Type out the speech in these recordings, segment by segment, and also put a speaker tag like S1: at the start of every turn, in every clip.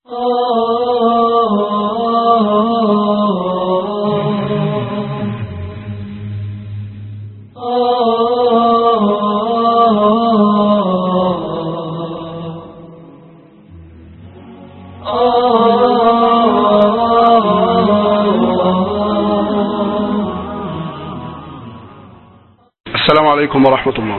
S1: السلام عليكم ورحمة الله.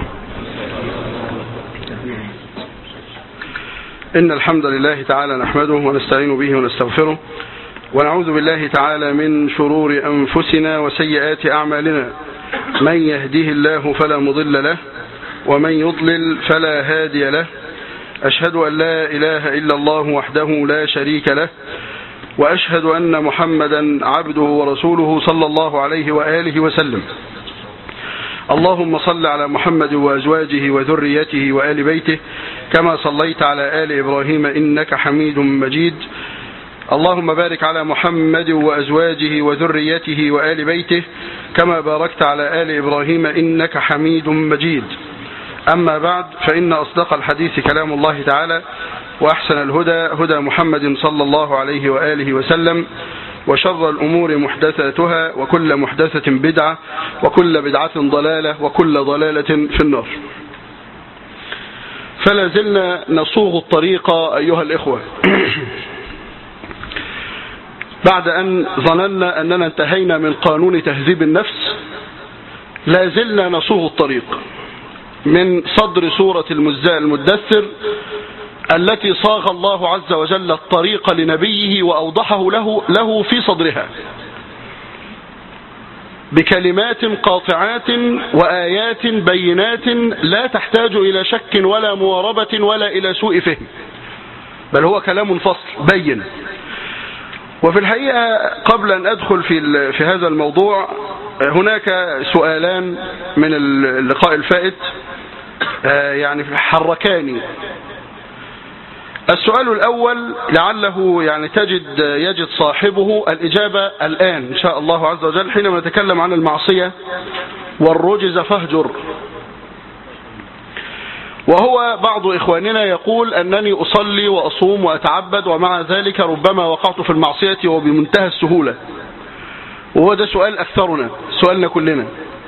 S1: إن الحمد لله تعالى نحمده ونستعين به ونستغفره ونعوذ بالله تعالى من شرور أنفسنا وسيئات أعمالنا. من يهده الله فلا مضل له ومن يضلل فلا هادي له. أشهد أن لا إله إلا الله وحده لا شريك له وأشهد أن محمدا عبده ورسوله صلى الله عليه وآله وسلم. اللهم صل على محمد وأزواجه وذريته وآل بيته كما صليت على آل إبراهيم إنك حميد مجيد. اللهم بارك على محمد وأزواجه وذريته وآل بيته كما باركت على آل إبراهيم إنك حميد مجيد. أما بعد، فإن أصدق الحديث كلام الله تعالى، وأحسن الهدى هدى محمد صلى الله عليه وآله وسلم، وشر الأمور محدثاتها، وكل محدثة بدعة، وكل بدعة ضلالة، وكل ضلالة في النار. فلا زلنا نصوغ الطريق أيها الإخوة بعد أن ظننا أننا انتهينا من قانون تهذيب النفس. لا زلنا نصوغ الطريق من صدر سورة المدثر التي صاغ الله عز وجل الطريق لنبيه وأوضحه له في صدرها بكلمات قاطعات وآيات بينات لا تحتاج إلى شك ولا مواربة ولا إلى سوء فهم، بل هو كلام فصل بين. وفي الحقيقة قبل أن أدخل في هذا الموضوع، هناك سؤالان من اللقاء الفائت يعني حركاني. السؤال الأول لعله يعني يجد صاحبه الإجابة الآن إن شاء الله عز وجل حينما نتكلم عن المعصية والرجز فاهجر. وهو بعض إخواننا يقول أنني أصلي وأصوم وأتعبد ومع ذلك ربما وقعت في المعصية وبمنتهى السهولة. وهو ده سؤال أكثرنا، سؤالنا كلنا.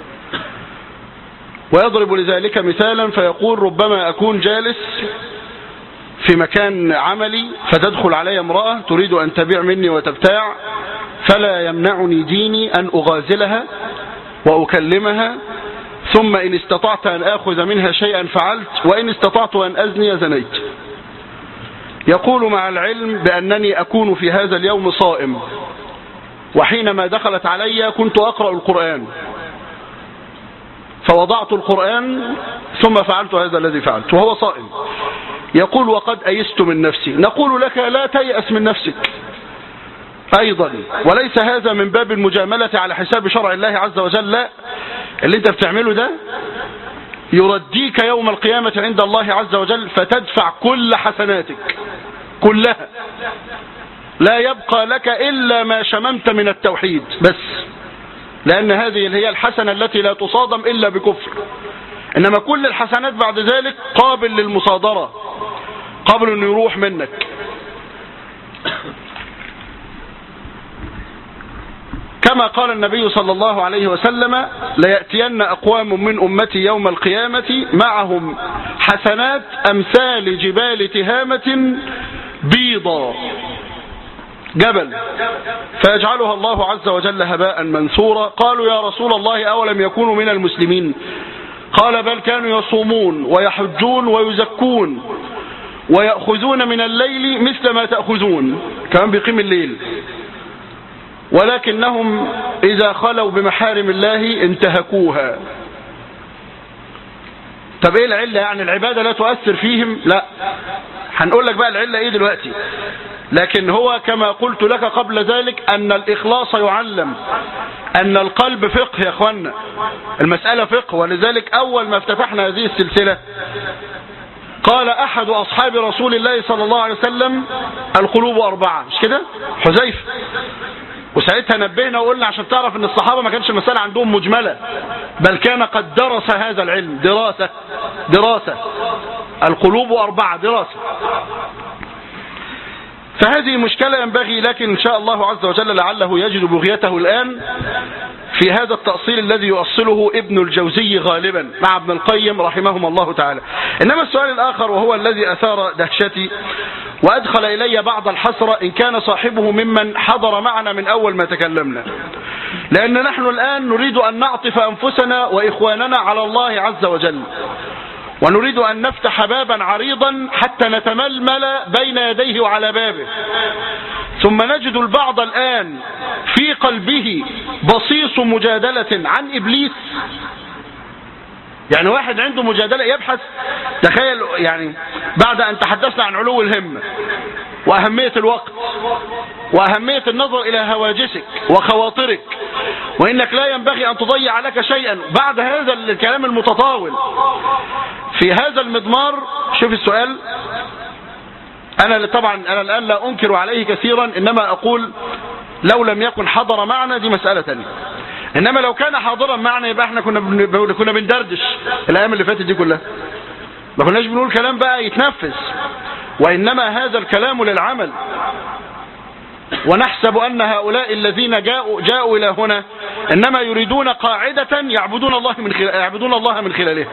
S1: ويضرب لذلك مثالا فيقول ربما أكون جالس في مكان عملي فتدخل علي امرأة تريد أن تبيع مني وتبتاع، فلا يمنعني ديني أن أغازلها وأكلمها، ثم إن استطعت أن آخذ منها شيئا فعلت، وإن استطعت أن أزني زنيت. يقول مع العلم بأنني أكون في هذا اليوم صائم، وحينما دخلت علي كنت أقرأ القرآن فوضعت القرآن ثم فعلت هذا الذي فعلت وهو صائم. يقول وقد أيست من نفسي. نقول لك لا تيأس من نفسك أيضا، وليس هذا من باب المجاملة على حساب شرع الله عز وجل. لا، اللي انت بتعمله ده يرديك يوم القيامة عند الله عز وجل فتدفع كل حسناتك كلها، لا يبقى لك إلا ما شممت من التوحيد بس، لأن هذه هي الحسنة التي لا تصادم إلا بكفر. إنما كل الحسنات بعد ذلك قابل للمصادرة، قابل أن يروح منك. كما قال النبي صلى الله عليه وسلم ليأتين أقوام من أمتي يوم القيامة معهم حسنات أمثال جبال تهامة بيضا، جبل، فيجعلها الله عز وجل هباء منثورا. قالوا يا رسول الله أولم يكونوا من المسلمين؟ قال بل كانوا يصومون ويحجون ويزكون ويأخذون من الليل مثل ما تأخذون، كمان بيقيم الليل، ولكنهم إذا خلوا بمحارم الله انتهكوها. طب ايه العلة؟ يعني العبادة لا تؤثر فيهم؟ لا، هنقول لك بقى العلة ايه دلوقتي. لكن هو كما قلت لك قبل ذلك أن الإخلاص يعلم، أن القلب فقه يا أخوانا، المسألة فقه. ولذلك أول ما افتتحنا هذه السلسلة قال أحد أصحاب رسول الله صلى الله عليه وسلم القلوب أربعة، مش كده؟ حذيفة. وساعتها نبهنا وقلنا عشان تعرف أن الصحابة ما كانش المسألة عندهم مجملة، بل كان قد درس هذا العلم دراسة. القلوب أربعة دراسة. فهذه مشكلة ينبغي، لكن إن شاء الله عز وجل لعله يجد بغيته الآن في هذا التأصيل الذي يؤصله ابن الجوزي غالبا مع ابن القيم رحمهم الله تعالى. إنما السؤال الآخر وهو الذي أثار دهشتي وأدخل إلي بعض الحسرة إن كان صاحبه ممن حضر معنا من أول ما تكلمنا، لأن نحن الآن نريد أن نعطف أنفسنا وإخواننا على الله عز وجل، ونريد أن نفتح بابا عريضا حتى نتململ بين يديه وعلى بابه، ثم نجد البعض الآن في قلبه بصيص مجادلة عن إبليس. يعني واحد عنده مجادلة يبحث، تخيل يعني بعد أن تحدثنا عن علو الهمة وأهمية الوقت وأهمية النظر إلى هواجسك وخواطرك، وإنك لا ينبغي أن تضيع لك شيئا، بعد هذا الكلام المتطاول في هذا المضمار. شوف السؤال، أنا طبعا أنا الآن لا أنكر عليه كثيرا، إنما أقول لو لم يكن حضر معنا دي مسألة تانية، إنما لو كان حاضرا معنا يبقى احنا كنا بندردش الأيام اللي فاتت دي كلها، ما كناش بنقول كلام بقى يتنفذ، وإنما هذا الكلام للعمل. ونحسب أن هؤلاء الذين جاءوا إلى هنا إنما يريدون قاعدة يعبدون الله من خلالها.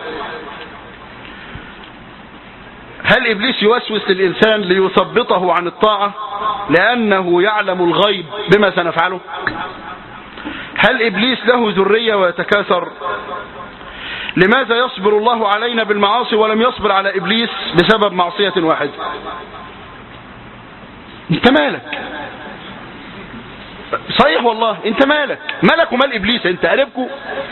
S1: هل إبليس يوسوس للإنسان ليثبطه عن الطاعة لأنه يعلم الغيب بما سنفعله؟ هل إبليس له ذرية ويتكاثر؟ لماذا يصبر الله علينا بالمعاصي ولم يصبر على إبليس بسبب معصية واحدة؟ انت مالك؟ صحيح والله، انت مالك ومال إبليس؟ انت قريبكو؟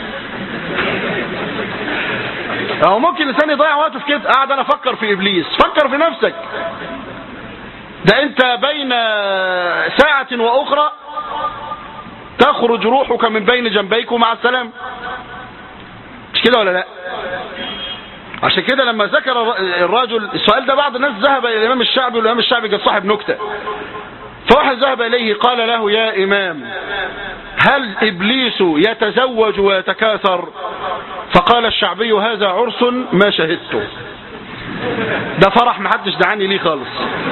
S1: أو ممكن الإنسان يضيع وقته في كده، قاعد أنا أفكر في إبليس. فكر في نفسك، ده أنت بين ساعة وأخرى تخرج روحك من بين جنبيك ومع السلام، مش كده ولا لا؟ عشان كده لما ذكر الرجل السؤال ده بعض الناس ذهب إلى الإمام الشعبي، والإمام الشعبي كان صاحب نكتة، فواحد ذهب إليه قال له: يا إمام، هل إبليس يتزوج ويتكاثر؟ فقال الشعبي: هذا عرس ما شهدته، ده فرح ما حدش دعاني ليه خالص.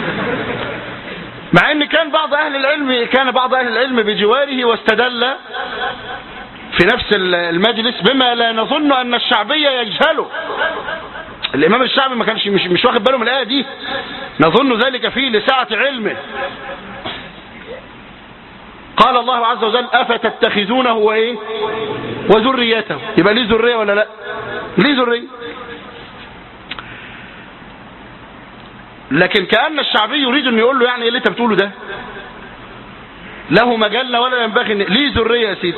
S1: مع ان كان بعض اهل العلم بجواره واستدل في نفس المجلس بما لا نظن ان الشعبي يجهله. الامام الشعبي ما كانش مش واخد باله من الايه دي، نظن ذلك فيه لسعة علمه. قال الله عز وجل: افتتخذونه وايه وذريته، يبقى ليه ذريه ولا لا؟ ليه ذريه. لكن كأن الشعبي يريد ان يقول له يعني ايه اللي انت بتقوله ده؟ له مجلة ولا ينبغي ليه ذريه يا سيدي؟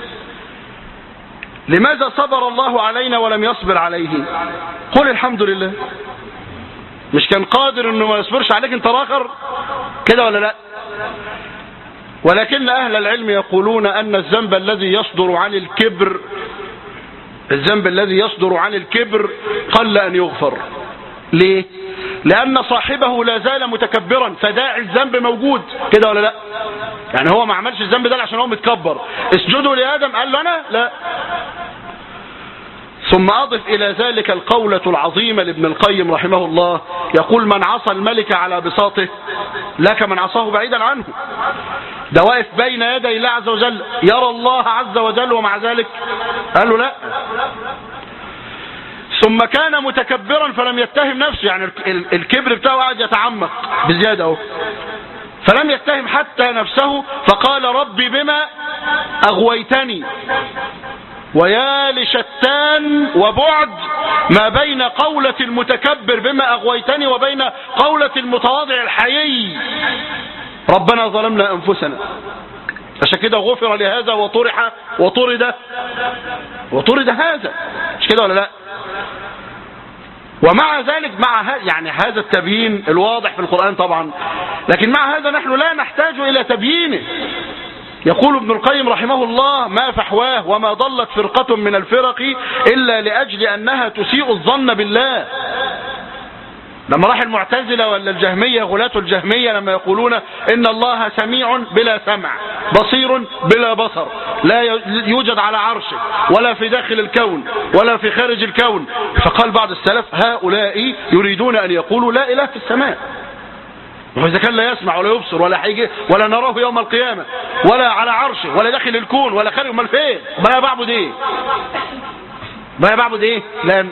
S1: لماذا صبر الله علينا ولم يصبر عليه؟ قل الحمد لله. مش كان قادر انه ما يصبرش عليك انت راخر كده ولا لا؟ ولكن أهل العلم يقولون أن الذنب الذي يصدر عن الكبر قل أن يغفر. ليه؟ لأن صاحبه لا زال متكبرا، فداعي الذنب موجود كده ولا لا؟ يعني هو ما عملش الذنب ده عشان هو متكبر. اسجدوا لآدم، قال له أنا لا. ثم أضف إلى ذلك القولة العظيمة لابن القيم رحمه الله، يقول: من عصى الملك على بساطه لك من عصاه بعيدا عنه. ده واقف بين يدي الله عز وجل يرى الله عز وجل، ومع ذلك قال له لا. ثم كان متكبرا فلم يتهم نفسه، يعني الكبر بتاعه قاعد يتعمق بزيادة اهو، فلم يتهم حتى نفسه، فقال: ربي بما أغويتني. ويا لشتان وبعد ما بين قولة المتكبر بما أغويتني وبين قولة المتواضع الحيي ربنا ظلمنا أنفسنا. عشان كده غفر لهذا وطرح وطرد هذا، مش كده ولا لا؟ ومع ذلك يعني هذا التبيين الواضح في القرآن طبعا، لكن مع هذا نحن لا نحتاج إلى تبيينه. يقول ابن القيم رحمه الله: ما فحواه وما ضلت فرقة من الفرق إلا لأجل أنها تسيء الظن بالله. لما راح المعتزلة ولا الجهمية، غلاة الجهمية، لما يقولون إن الله سميع بلا سمع، بصير بلا بصر، لا يوجد على عرشه ولا في داخل الكون ولا في خارج الكون، فقال بعض السلف: هؤلاء يريدون أن يقولوا لا إله في السماء. وإذا كان لا يسمع ولا يبصر ولا هيجي ولا نراه يوم القيامة ولا على عرشه ولا داخل الكون ولا خارج، امال فين؟ ما انا بعبد ايه؟ لان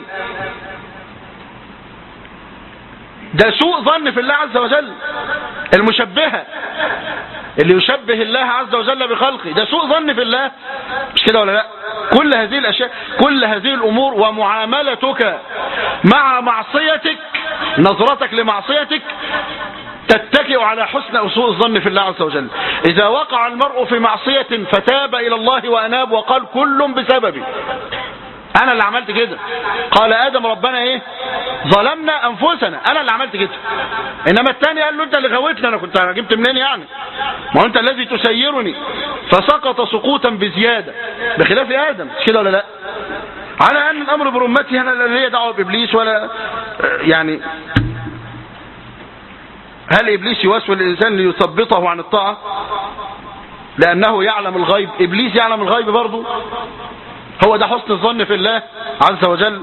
S1: ده سوء ظن في الله عز وجل. المشبهة اللي يشبه الله عز وجل بخلقه ده سوء ظن في الله، مش كده ولا لا؟ كل هذه الاشياء، كل هذه الامور ومعاملتك مع معصيتك، نظرتك لمعصيتك تتكئ على حسن سوء الظن في الله عز وجل. اذا وقع المرء في معصية فتاب الى الله واناب وقال كل بسببي، انا اللي عملت كده. قال ادم ربنا ايه؟ ظلمنا انفسنا، انا اللي عملت كده. انما الثاني قال له انت اللي غويتني، انا كنت جبت منين يعني؟ ما هو انت الذي تسيرني، فسقط سقوطا بزياده بخلاف ادم، مش كده ولا لا؟ على ان الامر برمته، انا لا ليا دعوه بابليس ولا يعني. هل ابليس يوسوس الانسان ليثبطه عن الطاعه لانه يعلم الغيب؟ ابليس يعلم الغيب برضه. هو ده حسن الظن في الله عز وجل؟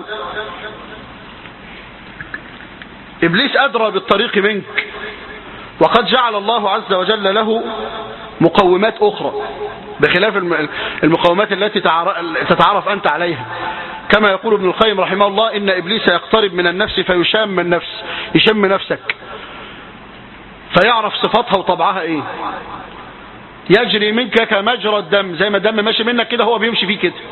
S1: إبليس أدرى بالطريق منك، وقد جعل الله عز وجل له مقومات أخرى بخلاف المقومات التي تتعرف أنت عليها. كما يقول ابن القيم رحمه الله إن إبليس يقترب من النفس فيشام النفس، يشم نفسك فيعرف صفاتها وطبعها إيه. يجري منك كمجرى الدم، زي ما الدم ماشي منك كده هو بيمشي فيه كده.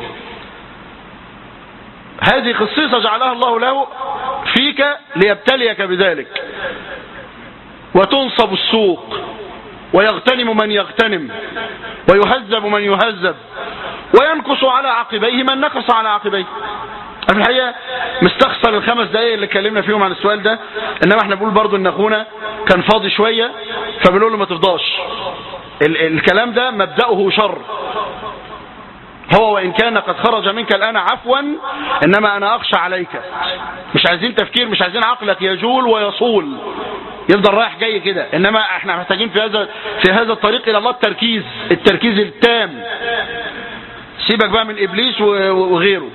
S1: هذه خصيصة جعلها الله له فيك ليبتليك بذلك. وتنصب السوق ويغتنم من يغتنم ويهذب من يهذب وينكص على عقبيه من نكص على عقبيه. في الحقيقة مستخسر الخمس دقايق اللي اتكلمنا فيهم عن السؤال ده، انما احنا بنقول برضو ان اخونا كان فاضي شوية فبنقول له ما تفضاش. الكلام ده مبدأه شر، هو وإن كان قد خرج منك الآن عفوا، إنما أنا أخشى عليك. مش عايزين تفكير، مش عايزين عقلك يجول ويصول يفضل رايح جاي كده، إنما احنا محتاجين في هذا الطريق إلى الله التركيز التام. سيبك بقى من إبليس وغيره.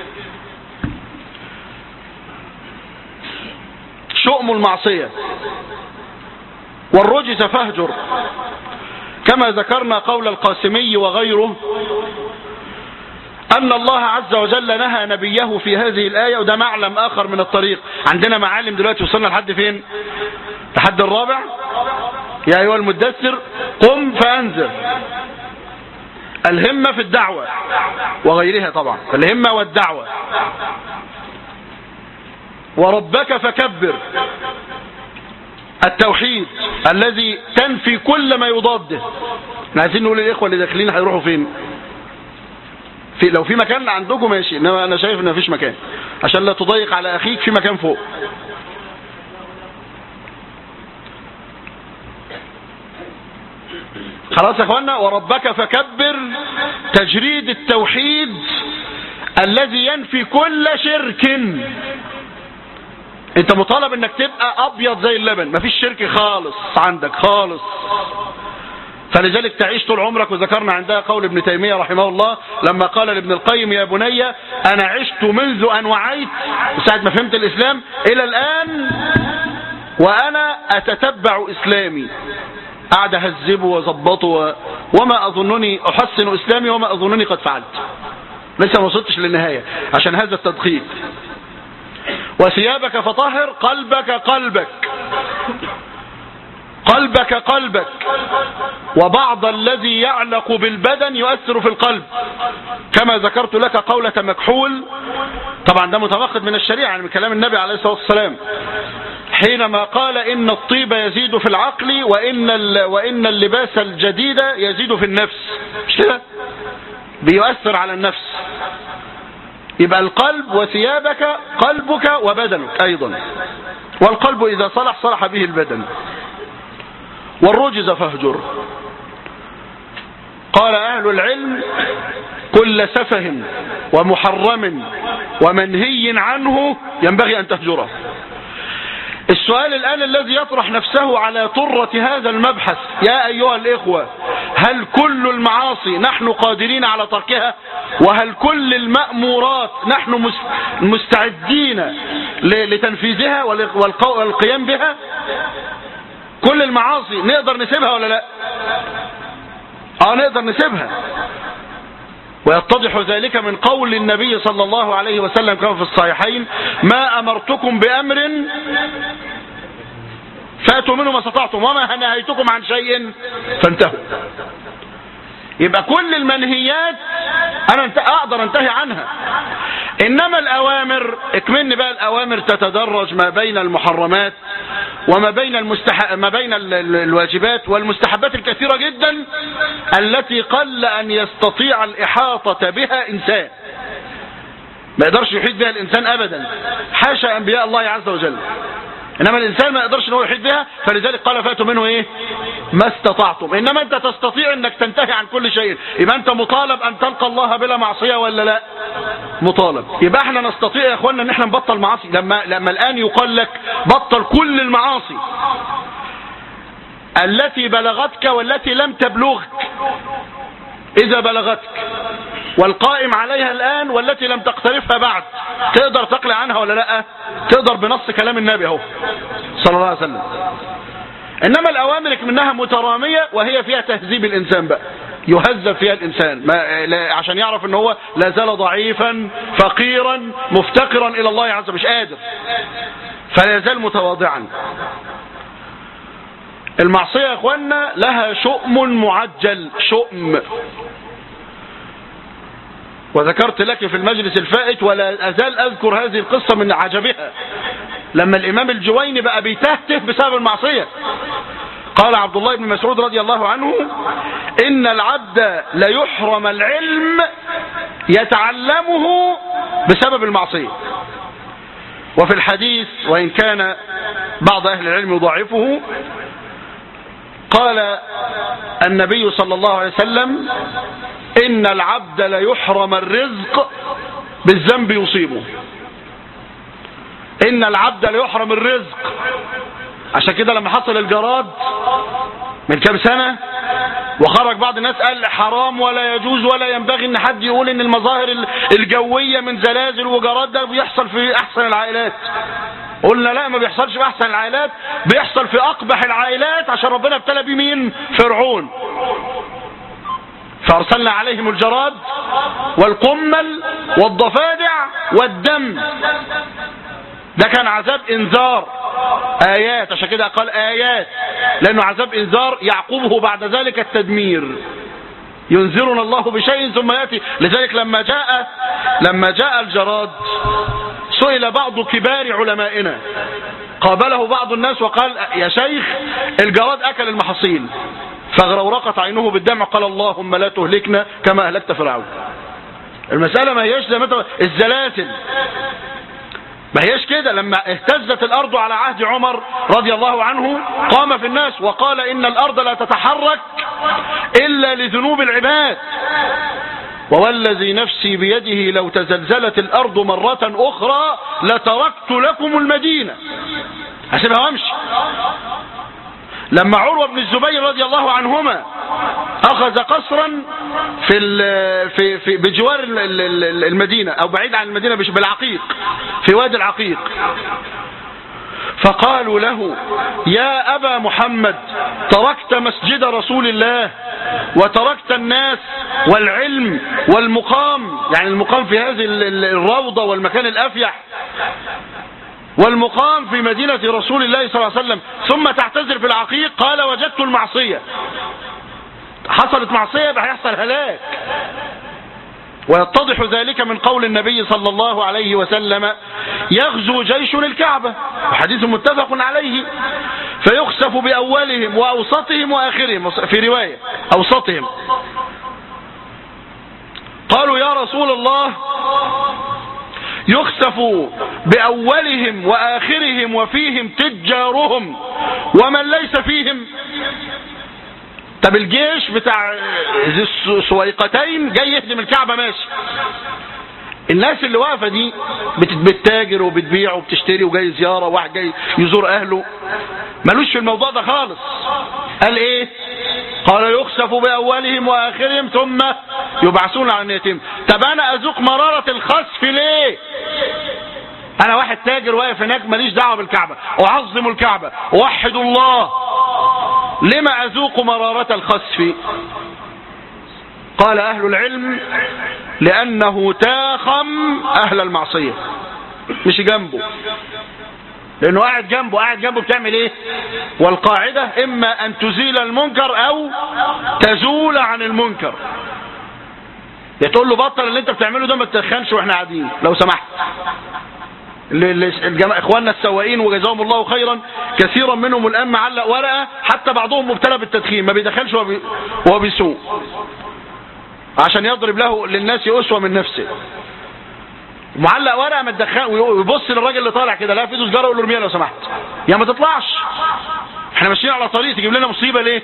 S1: شؤم المعصية والرجس فاهجر، كما ذكرنا قول القاسمي وغيره أن الله عز وجل نهى نبيه في هذه الآية. وده معلم آخر من الطريق. عندنا معالم دلوقتي وصلنا لحد فين؟ لحد الرابع. يا أيها المدثر قم فأنذر. الهمة في الدعوة وغيرها طبعا، الهمة والدعوة. وربك فكبر، التوحيد الذي تنفي كل ما يضاده. عايزين نقول للإخوة اللي داخلين هيروحوا فين؟ لو في مكان عندكم ماشي، انما انا شايف ان مفيش مكان عشان لا تضيق على اخيك. في مكان فوق. خلاص يا اخوانا. وربك فكبر، تجريد التوحيد الذي ينفي كل شرك. انت مطالب انك تبقى ابيض زي اللبن، مفيش شرك خالص عندك خالص. فلذلك تعيش طول عمرك. وذكرنا عندها قول ابن تيمية رحمه الله لما قال لابن القيم يا بني أنا عشت منذ أن وعيت، ساعة ما فهمت الإسلام إلى الآن وأنا أتتبع إسلامي، قاعد أهذبه وظبطه وما أظنني أحسن إسلامي وما أظنني قد فعلت. لسه ما وصلتش للنهاية عشان هذا التدقيق. وثيابك فطهر، قلبك قلبك. وبعض الذي يعلق بالبدن يؤثر في القلب، كما ذكرت لك قولة مكحول. طبعا ده متناقض من الشريعة، يعني من كلام النبي عليه الصلاة والسلام حينما قال إن الطيب يزيد في العقل وإن اللباس الجديد يزيد في النفس. مش كده؟ بيؤثر على النفس. يبقى القلب وثيابك، قلبك وبدنك أيضا. والقلب إذا صلح صلح به البدن. والرجز فاهجر. قال أهل العلم كل سفه ومحرم ومنهي عنه ينبغي أن تهجره. السؤال الآن الذي يطرح نفسه على طرة هذا المبحث: يا أيها الإخوة، هل كل المعاصي نحن قادرين على تركها؟ وهل كل المأمورات نحن مستعدين لتنفيذها والقيام بها؟ كل المعاصي نقدر نسيبها ولا لا؟ نقدر نسيبها. ويتضح ذلك من قول النبي صلى الله عليه وسلم كما في الصحيحين: ما أمرتكم بأمر فاتوا منه ما استطعتم وما نهيتكم عن شيء فانتهوا. يبقى كل المنهيات أنا أقدر أنتهي عنها، إنما الأوامر اكملني بقى. الأوامر تتدرج ما بين المحرمات وما بين ما بين الواجبات والمستحبات الكثيرة جدا التي قل أن يستطيع الإحاطة بها إنسان، ما يقدرش يحيط بها الإنسان أبدا، حاشا أنبياء الله عز وجل. إنما الإنسان ما يقدرش أنه يحيط بها، فلذلك قال فاتوا منه إيه؟ ما استطعتم. إنما أنت تستطيع أنك تنتهي عن كل شيء، يبقى أنت مطالب أن تلقى الله بلا معصية ولا لا؟ مطالب. يبقى احنا نستطيع يا اخوانا ان احنا نبطل معاصي. لما الآن يقال لك بطل كل المعاصي التي بلغتك والتي لم تبلغك، إذا بلغتك والقائم عليها الآن والتي لم تقترفها بعد، تقدر تقلع عنها ولا لا؟ تقدر بنص كلام النبي اهو صلى الله عليه وسلم. إنما الأوامر منها مترامية وهي فيها تهذيب الإنسان بقى، يهذب فيها الإنسان عشان يعرف ان هو لا زال ضعيفا فقيرا مفتقرا إلى الله عز وجل، مش قادر، فلا يزال متواضعا. المعصية يا اخوانا لها شؤم معجل، شؤم، وذكرت لك في المجلس الفائت ولا أزال أذكر هذه القصة من عجبها، لما الإمام الجويني بقى بيتهته بسبب المعصية. قال عبد الله بن مسعود رضي الله عنه: إن العبد ليحرم العلم يتعلمه بسبب المعصية. وفي الحديث وإن كان بعض أهل العلم يضاعفه، قال النبي صلى الله عليه وسلم: إن العبد ليحرم الرزق بالذنب يصيبه. إن العبد ليحرم الرزق. عشان كده لما حصل الجراد من كام سنة وخرج بعض الناس قال حرام ولا يجوز ولا ينبغي ان حد يقول ان المظاهر الجوية من زلازل وجراد ده بيحصل في احسن العائلات. قلنا لا، ما بيحصلش في احسن العائلات، بيحصل في اقبح العائلات، عشان ربنا ابتلى بمين؟ فرعون. فارسلنا عليهم الجراد والقمل والضفادع والدم. ده كان عذاب انذار، آيات، عشان كده قال آيات، لأنه عذاب انذار يعقبه بعد ذلك التدمير. ينذرنا الله بشيء ثم يأتي. لذلك لما جاء الجراد سئل بعض كبار علمائنا، قابله بعض الناس وقال: يا شيخ الجراد أكل المحاصيل. فغرورقت عينه بالدمع، قال: اللهم لا تهلكنا كما أهلكت فرعون. المسألة ما هيش زي ما الزلازل، ما هيش كده. لما اهتزت الأرض على عهد عمر رضي الله عنه قام في الناس وقال: إن الأرض لا تتحرك إلا لذنوب العباد، ووالذي نفسي بيده لو تزلزلت الأرض مرة أخرى لتركت لكم المدينة. هسيبها وامشي. لما عروة بن الزبير رضي الله عنهما أخذ قصرا في بجوار المدينة أو بعيد عن المدينة بالعقيق، في وادي العقيق، فقالوا له: يا أبا محمد تركت مسجد رسول الله وتركت الناس والعلم والمقام، يعني المقام في هذه الروضة والمكان الأفيح، والمقام في مدينة رسول الله صلى الله عليه وسلم، ثم تعتذر في العقيق. قال: وجدت المعصية. حصلت معصية هيحصل هلاك. ويتضح ذلك من قول النبي صلى الله عليه وسلم: يغزو جيش الكعبة، وحديث متفق عليه، فيخسف بأولهم وأوسطهم وآخرهم، في رواية أوسطهم. قالوا: يا رسول الله يخسف بأولهم وآخرهم وفيهم تجارهم ومن ليس فيهم؟ طب الجيش بتاع ذي السويقتين جاي يهدم الكعبة، ماشي. الناس اللي واقفة دي بتتاجر وبتبيع وبتشتري وجاي زيارة، واحد جاي يزور أهله، ملوش في الموضوع ده خالص. قال إيه؟ قال: يخسف بأولهم وآخرهم ثم يبعثون على نيتهم. طب أنا أذوق مرارة الخسف ليه؟ أنا واحد تاجر واقف هناك ماليش دعوة بالكعبة، أعظم الكعبة، أوحد الله، لم أذوق مرارة الخسف؟ قال أهل العلم لأنه تاخم أهل المعصية، مش جنبه، لأنه قاعد جنبه بتعمل إيه؟ والقاعدة إما أن تزيل المنكر أو تزول عن المنكر. تقول له بطل اللي أنت بتعمله ده، ما تتخنش وإحنا قاعدين لو سمحت. إخواننا السواقين وجزاهم الله خيرا، كثيرا منهم الآن معلق ورقة، حتى بعضهم مبتلى بالتدخين، ما بيدخلش وهو بيسوق عشان يضرب له للناس أسوة من نفسه. معلق ورقه ما تدخل، ويبص للراجل اللي طالع كده لا في ايده سجاره، يقول له ارميها لو سمحت. يا ما تطلعش، احنا ماشيين على طريق تجيب لنا مصيبه ليه؟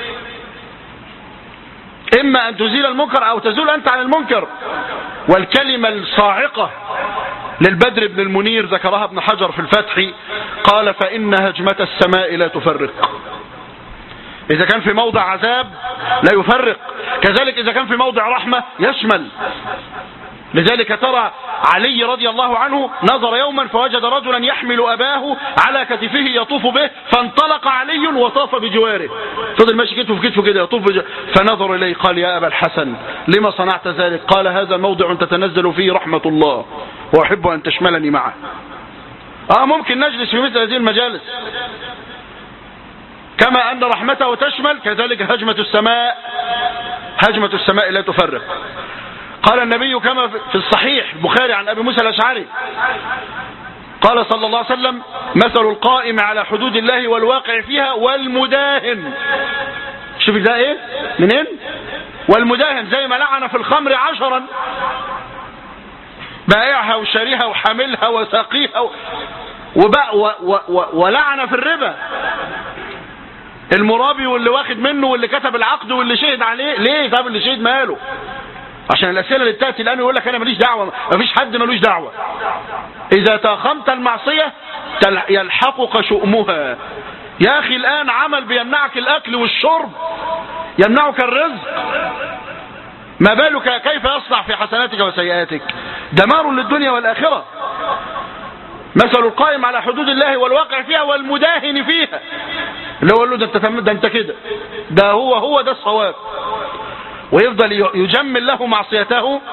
S1: اما ان تزيل المنكر او تزول انت عن المنكر. والكلمه الصاعقه للبدر بن المنير ذكرها ابن حجر في الفتح، قال فان هجمه السماء لا تفرق. اذا كان في موضع عذاب لا يفرق، كذلك اذا كان في موضع رحمه يشمل. لذلك ترى علي رضي الله عنه نظر يوما فوجد رجلا يحمل أباه على كتفه يطوف به، فانطلق علي وطاف بجواره، فضل ماشي كتفه في كتفه كده يطوف فنظر إليه قال يا أبا الحسن لما صنعت ذلك؟ قال هذا موضع تتنزل فيه رحمة الله وأحب أن تشملني معه. ممكن نجلس في مثل هذه المجالس، كما أن رحمته تشمل كذلك هجمة السماء لا تفرق. قال النبي كما في الصحيح البخاري عن أبي موسى الأشعري قال صلى الله عليه وسلم مثل القائم على حدود الله والواقع فيها والمداهن. شوف ده ايه منين؟ والمداهن زي ما لعن في الخمر 10 بائعها وشاريها وحاملها وساقيها ولعن في الربا المرابي واللي واخد منه واللي كتب العقد واللي شهد عليه. ليه؟ طب اللي شهد ماله؟ عشان الأسئلة اللي بتأتي الآن يقول لك أنا ماليش دعوة، مفيش حد مالوش دعوة. إذا تاخمت المعصية يلحقك شؤمها. يا أخي الآن عمل بيمنعك الأكل والشرب، يمنعك الرزق، ما بالك كيف يصنع في حسناتك وسيئاتك؟ دمار للدنيا والآخرة. مثل القائم على حدود الله والواقع فيها والمداهن فيها، اللي هو يقول له ده انت كده، ده هو ده الصواب، ويفضل يجمل له معصيته.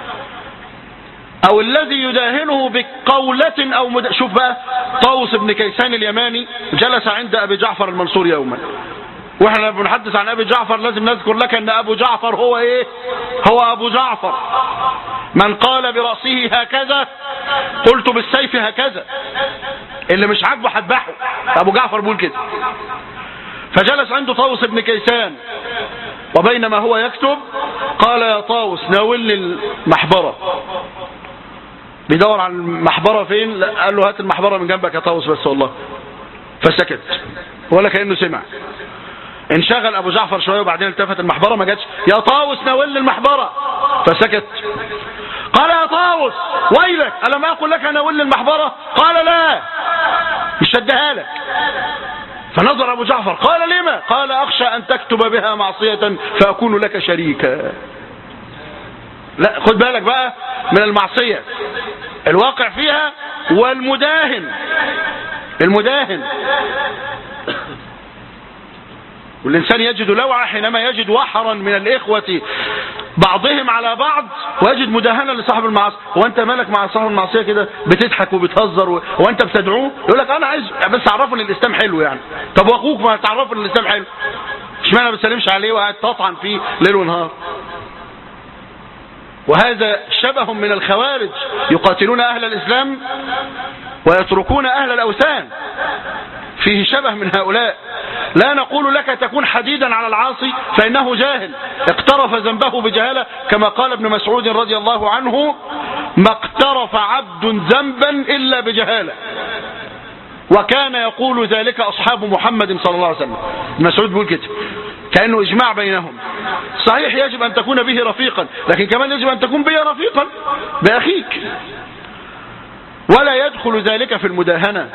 S1: او الذي يداهنه بقولة او شوف بقى طاووس بن كيسان اليماني جلس عند ابي جعفر المنصور يوما، واحنا لما بنحدث عن ابي جعفر لازم نذكر لك ان ابو جعفر هو ايه؟ هو ابو جعفر من قال برأسه هكذا قلت بالسيف هكذا، اللي مش عاجبه هذبحه. ابو جعفر بيقول كده. فجلس عنده طاووس بن كيسان، وبينما هو يكتب قال يا طاووس ناولني المحبرة. بيدور على المحبرة فين؟ قال له هات المحبرة من جنبك يا طاووس بس والله. فسكت ولا كأنه سمع. انشغل ابو جعفر شوية وبعدين التفت المحبرة ما جاتش. يا طاووس ناولني المحبرة. فسكت. قال يا طاووس ويلك ألم أقل لك ناولني المحبرة؟ قال لا مش هديها لك. فنظر أبو جعفر قال لما؟ قال أخشى أن تكتب بها معصية فأكون لك شريكا. لا خد بالك بقى من المعصية الواقع فيها والمداهن. المداهن والإنسان يجد لوعة حينما يجد وحرا من الإخوة بعضهم على بعض ويجد مداهنة لصاحب المعصية. وانت مالك مع صاحب المعصية كده بتضحك وبتهزر وانت بتدعوه يقول لك انا عايز بس اعرفه ان الاسلام حلو يعني. طب واخوك ما تعرفه ان الاسلام حلو اشمعنى ما بتسلمش عليه وقاعد تطعن فيه ليل ونهار؟ وهذا شبه من الخوارج يقاتلون اهل الاسلام ويتركون اهل الاوثان. فيه شبه من هؤلاء. لا نقول لك تكون حديدا على العاصي فإنه جاهل اقترف ذنبه بجهالة، كما قال ابن مسعود رضي الله عنه ما اقترف عبد ذنبا إلا بجهالة. وكان يقول ذلك أصحاب محمد صلى الله عليه وسلم. ابن مسعود بيقول كده كأنه إجماع بينهم. صحيح يجب أن تكون به رفيقا، لكن كمان يجب أن تكون به رفيقا بأخيك، ولا يدخل ذلك في المداهنة.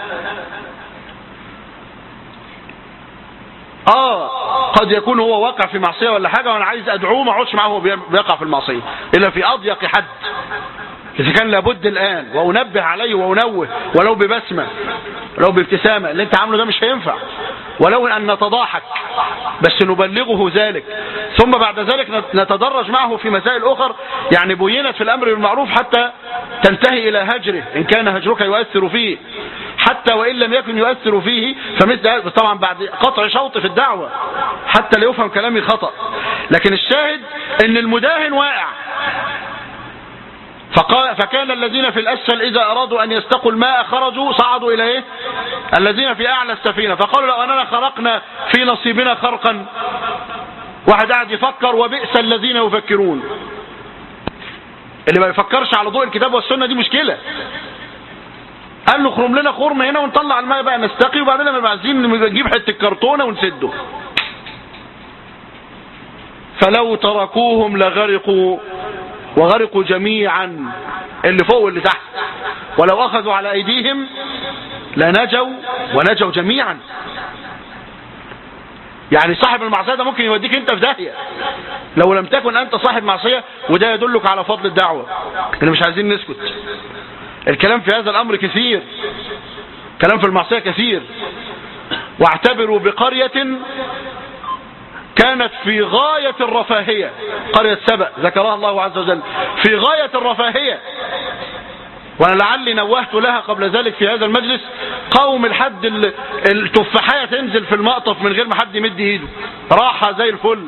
S1: قد يكون هو واقع في معصية ولا حاجة وانا عايز ادعوه ما اقعدش معه بيقع في المعصية الا في اضيق حد، اذا كان لابد الان وانبه عليه وانوه ولو ببسمة ولو بابتسامة. اللي انت عامله ده مش هينفع. ولو أن نتضاحك بس نبلغه ذلك، ثم بعد ذلك نتدرج معه في مسائل أخرى يعني بينت في الأمر بالمعروف حتى تنتهي إلى هجره إن كان هجرك يؤثر فيه، حتى وإن لم يكن يؤثر فيه فمثل طبعا بعد قطع شوط في الدعوة حتى لا يفهم كلامي خطأ. لكن الشاهد ان المداهن واقع، فكان الذين في الأسفل إذا أرادوا أن يستقوا الماء خرجوا صعدوا إلى إيه؟ الذين في أعلى السفينة، فقالوا لو أننا خرقنا في نصيبنا خرقا. واحد قاعد يفكر وبئس الذين يفكرون. اللي ما يفكرش على ضوء الكتاب والسنة دي مشكلة. قال له خرم لنا خرم هنا ونطلع الماء بقى نستقي، وبعدين لما عايزين نجيب حتة كرتونة ونسده. فلو تركوهم لغرقوا وغرقوا جميعا، اللي فوق واللي تحت، ولو أخذوا على أيديهم لنجوا ونجوا جميعا. يعني صاحب المعصية ده ممكن يوديك انت في داهية لو لم تكن انت صاحب معصية، وده يدلك على فضل الدعوة. احنا مش عايزين نسكت، الكلام في هذا الأمر كثير، كلام في المعصية كثير. واعتبروا بقرية كانت في غاية الرفاهية، قرية سبأ ذكرها الله عز وجل في غاية الرفاهية، وانا لعلي نوهت لها قبل ذلك في هذا المجلس. قوم الحد التفاحية تنزل في المقطف من غير ما حد يمد ايده، راحة زي الفل.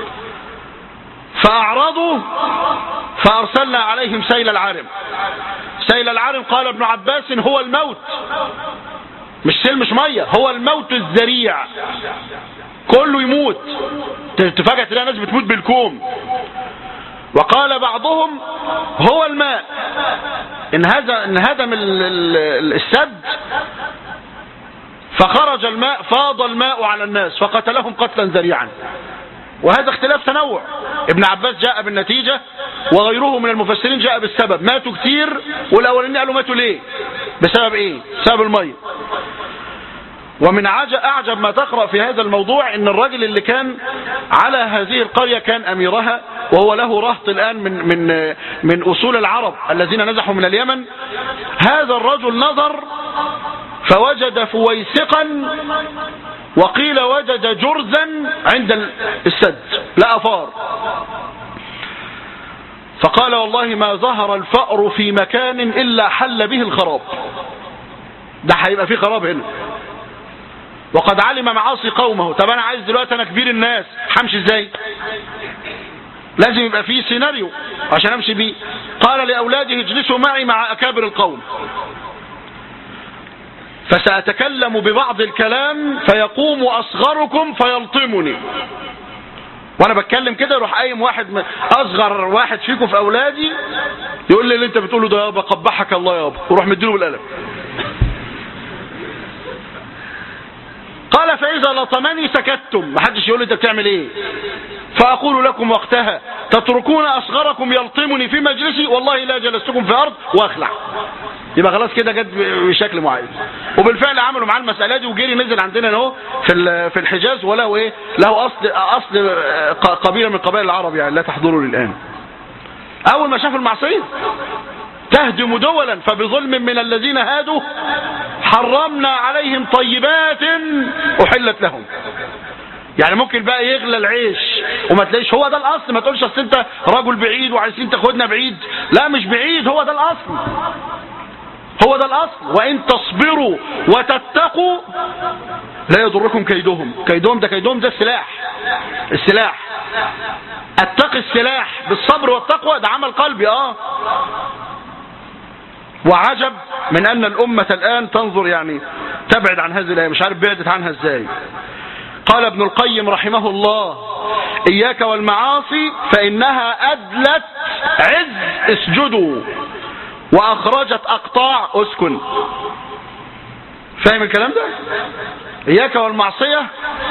S1: فأعرضوا فأرسلنا عليهم سيل العارم. سيل العارم قال ابن عباس هو الموت، مش سيل مش مية، هو الموت الذريع، كله يموت. تفاجأ تلاقي ناس بتموت بالكوم. وقال بعضهم هو الماء، انهدم السد فخرج الماء، فاض الماء على الناس فقتلهم قتلا ذريعا. وهذا اختلاف تنوع. ابن عباس جاء بالنتيجة وغيره من المفسرين جاء بالسبب، ماتوا كتير، والأولين قالوا ماتوا ليه؟ بسبب ايه؟ بسبب المية. ومن أعجب ما تقرأ في هذا الموضوع ان الرجل اللي كان على هذه القرية كان أميرها، وهو له رهط الآن من أصول العرب الذين نزحوا من اليمن. هذا الرجل نظر فوجد فويسقا، وقيل وجد جرزا عند السد، لا فار. فقال والله ما ظهر الفأر في مكان إلا حل به الخراب، ده هيبقى فيه خراب هنا. وقد علم معاصي قومه. طب انا عايز دلوقتي انا كبير الناس همشي ازاي؟ لازم يبقى فيه سيناريو عشان امشي بيه. قال لاولاده اجلسوا معي مع اكابر القوم، فسأتكلم ببعض الكلام فيقوم اصغركم فيلطمني. وانا بتكلم كده يروح قايم واحد اصغر واحد فيكم في اولادي يقول لي اللي انت بتقوله ده يابا قبحك الله يابا، وروح مديله بالقلم. قال فإذا لطمني سكتتم، محدش يقول لي انت بتعمل ايه. فأقول لكم وقتها تتركون أصغركم يلطمني في مجلسي والله لا جلستكم في أرض وأخلع. يبقى خلاص كده جت بشكل معين. وبالفعل عملوا معاه المسألة دي، وجيري نزل عندنا اهو في الحجاز، وله ايه؟ له أصل قبيلة من قبائل العرب يعني لا تحضره للآن. أول ما شافوا المعصية تهدم دولا فبظلم من الذين هادوا حرمنا عليهم طيبات أحلت لهم. يعني ممكن بقى يغلى العيش وما تلاقيش هو ده الأصل، ما تقولش اصل انت رجل بعيد وعايزين تاخدنا بعيد، لا مش بعيد، هو ده الأصل، هو ده الأصل. وإن تصبروا وتتقوا لا يضركم كيدهم. كيدهم ده السلاح. اتقي السلاح بالصبر والتقوى، ده عمل قلبي. وعجب من أن الأمة الآن تنظر يعني تبعد عن هذه الآية، مش عارف بعدت عنها ازاي. قال ابن القيم رحمه الله إياك والمعاصي فإنها أدلت عز اسجدوا وأخرجت أقطاع أسكن. فاهم الكلام ده؟ إياك والمعصية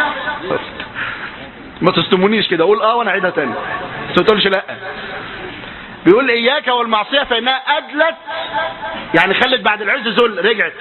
S1: ما تستمونيش كده، أقول وأنا أعيدها تاني بس ما تقولش لأ. بيقول إياك والمعصية فإنها أدلت، يعني خلت بعد العز ذل، رجعت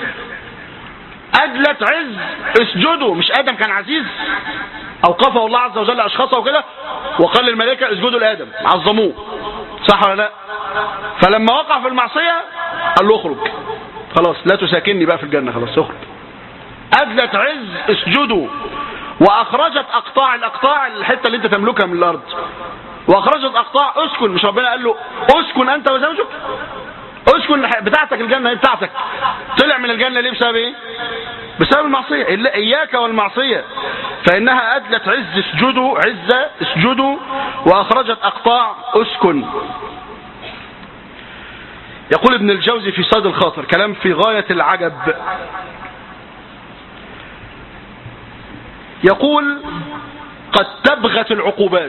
S1: أدلت عز اسجدوا. مش آدم كان عزيز أوقفه الله عز وجل أشخاصه وكده، وقال للملائكة اسجدوا لآدم، عظموه، صح ولا لا؟ فلما وقع في المعصية قال له اخرج خلاص، لا تساكنني بقى في الجنة، خلاص اخرج. أدلت عز اسجدوا، وأخرجت أقطاع، الأقطاع الحتة اللي أنت تملكها من الأرض، وأخرجت أقطاع اسكن. مش ربنا قال له اسكن أنت وزوجك؟ اسكن بتاعتك، الجنة بتاعتك. طلع من الجنة ليه؟ بسبب إيه؟ بسبب المعصية. إياك والمعصية، فإنها أدلت عز اسجدوا، عزة اسجدوا، وأخرجت أقطاع اسكن. يقول ابن الجوزي في صيد الخاطر كلام في غاية العجب، يقول قد تبغت العقوبات.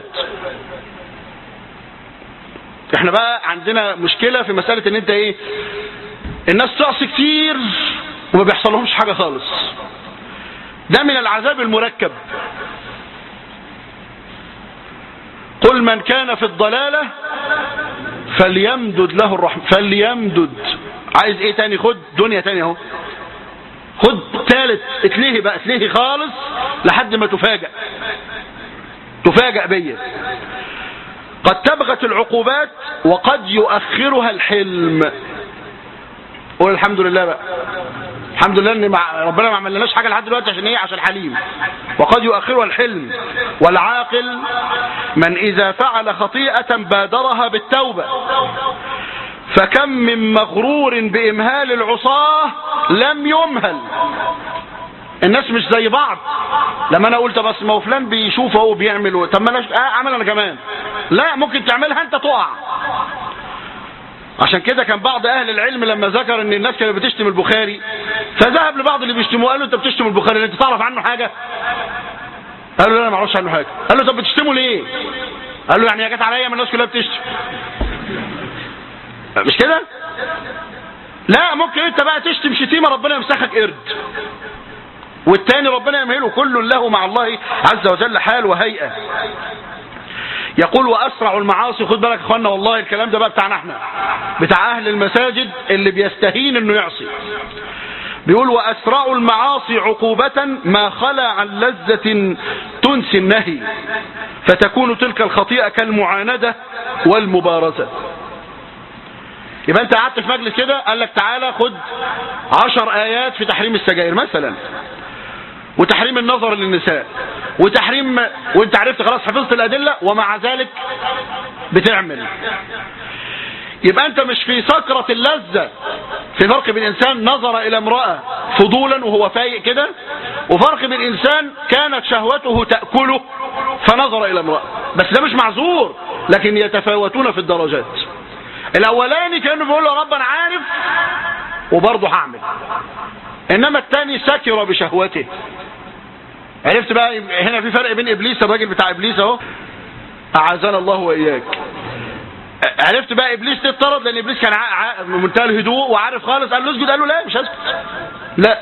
S1: احنا بقى عندنا مشكلة في مسألة ان انت ايه، الناس تعصي كتير وما بيحصل لهمش حاجة خالص. ده من العذاب المركب. قل من كان في الضلالة فليمدد له الرحمة، فليمدد. عايز ايه تاني؟ خد دنيا تاني اهو، خد ثالث، اتلهي بقى، اتلهي خالص لحد ما تفاجأ بيا. قد تبغت العقوبات وقد يؤخرها الحلم. قول الحمد لله بقى، الحمد لله ان ربنا ما عملناش حاجه لحد دلوقتي عشان ايه؟ عشان حليم. وقد يؤخرها الحلم. والعاقل من اذا فعل خطيئه بادرها بالتوبه، فكم من مغرور بامهال العصاه لم يمهل. الناس مش زي بعض. لما انا قلت بس ما هو فلان بيشوف اهو بيعمل، طب ما انا اعمل انا كمان. لا، ممكن تعملها انت تقع. عشان كده كان بعض اهل العلم لما ذكر ان الناس كانت بتشتم البخاري، فذهب لبعض اللي بيشتموه قال له انت بتشتم البخاري، انت تعرف عنه حاجه؟ قال له لا انا ما اعرفش عنه حاجه. قال له طب بتشتمه ليه؟ قال له يعني يا جت عليا ما الناس كلها بتشتم. مش كده؟ لا، ممكن انت بقى تشتم شتيمه ربنا يمسخك قرد، والتاني ربنا يمهله. كل له مع الله عز وجل حال وهيئه. يقول وأسرع المعاصي. خد بالك يا اخوانا، والله الكلام ده بقى بتاعنا احنا، بتاع أهل المساجد اللي بيستهين انه يعصي. بيقول وأسرع المعاصي عقوبة ما خلا عن لذة تنسي النهي، فتكون تلك الخطيئة كالمعاندة والمبارزة. يبقى انت قعدت في مجلس كده قال لك تعالى خد 10 آيات في تحريم السجاير مثلا، وتحريم النظر للنساء، وتحريم، وانت عرفت خلاص حفظت الأدلة، ومع ذلك بتعمل. يبقى انت مش في سكرة اللذة. في فرق بين انسان نظر الى امرأة فضولا وهو فايق كده، وفرق بين انسان كانت شهوته تأكله فنظر الى امرأة، بس ده مش معذور، لكن يتفاوتون في الدرجات. الاولاني كانه بيقول له رب انا عارف وبرضه هعمل، انما الثاني سكر بشهوته. عرفت بقى هنا في فرق بين ابليس، الراجل بتاع ابليس اهو، اعاذنا الله واياك. عرفت بقى ابليس تتطرد لان ابليس كان منتهى الهدوء وعارف خالص، قال له اسجد، قال له لا مش هسجد. لا،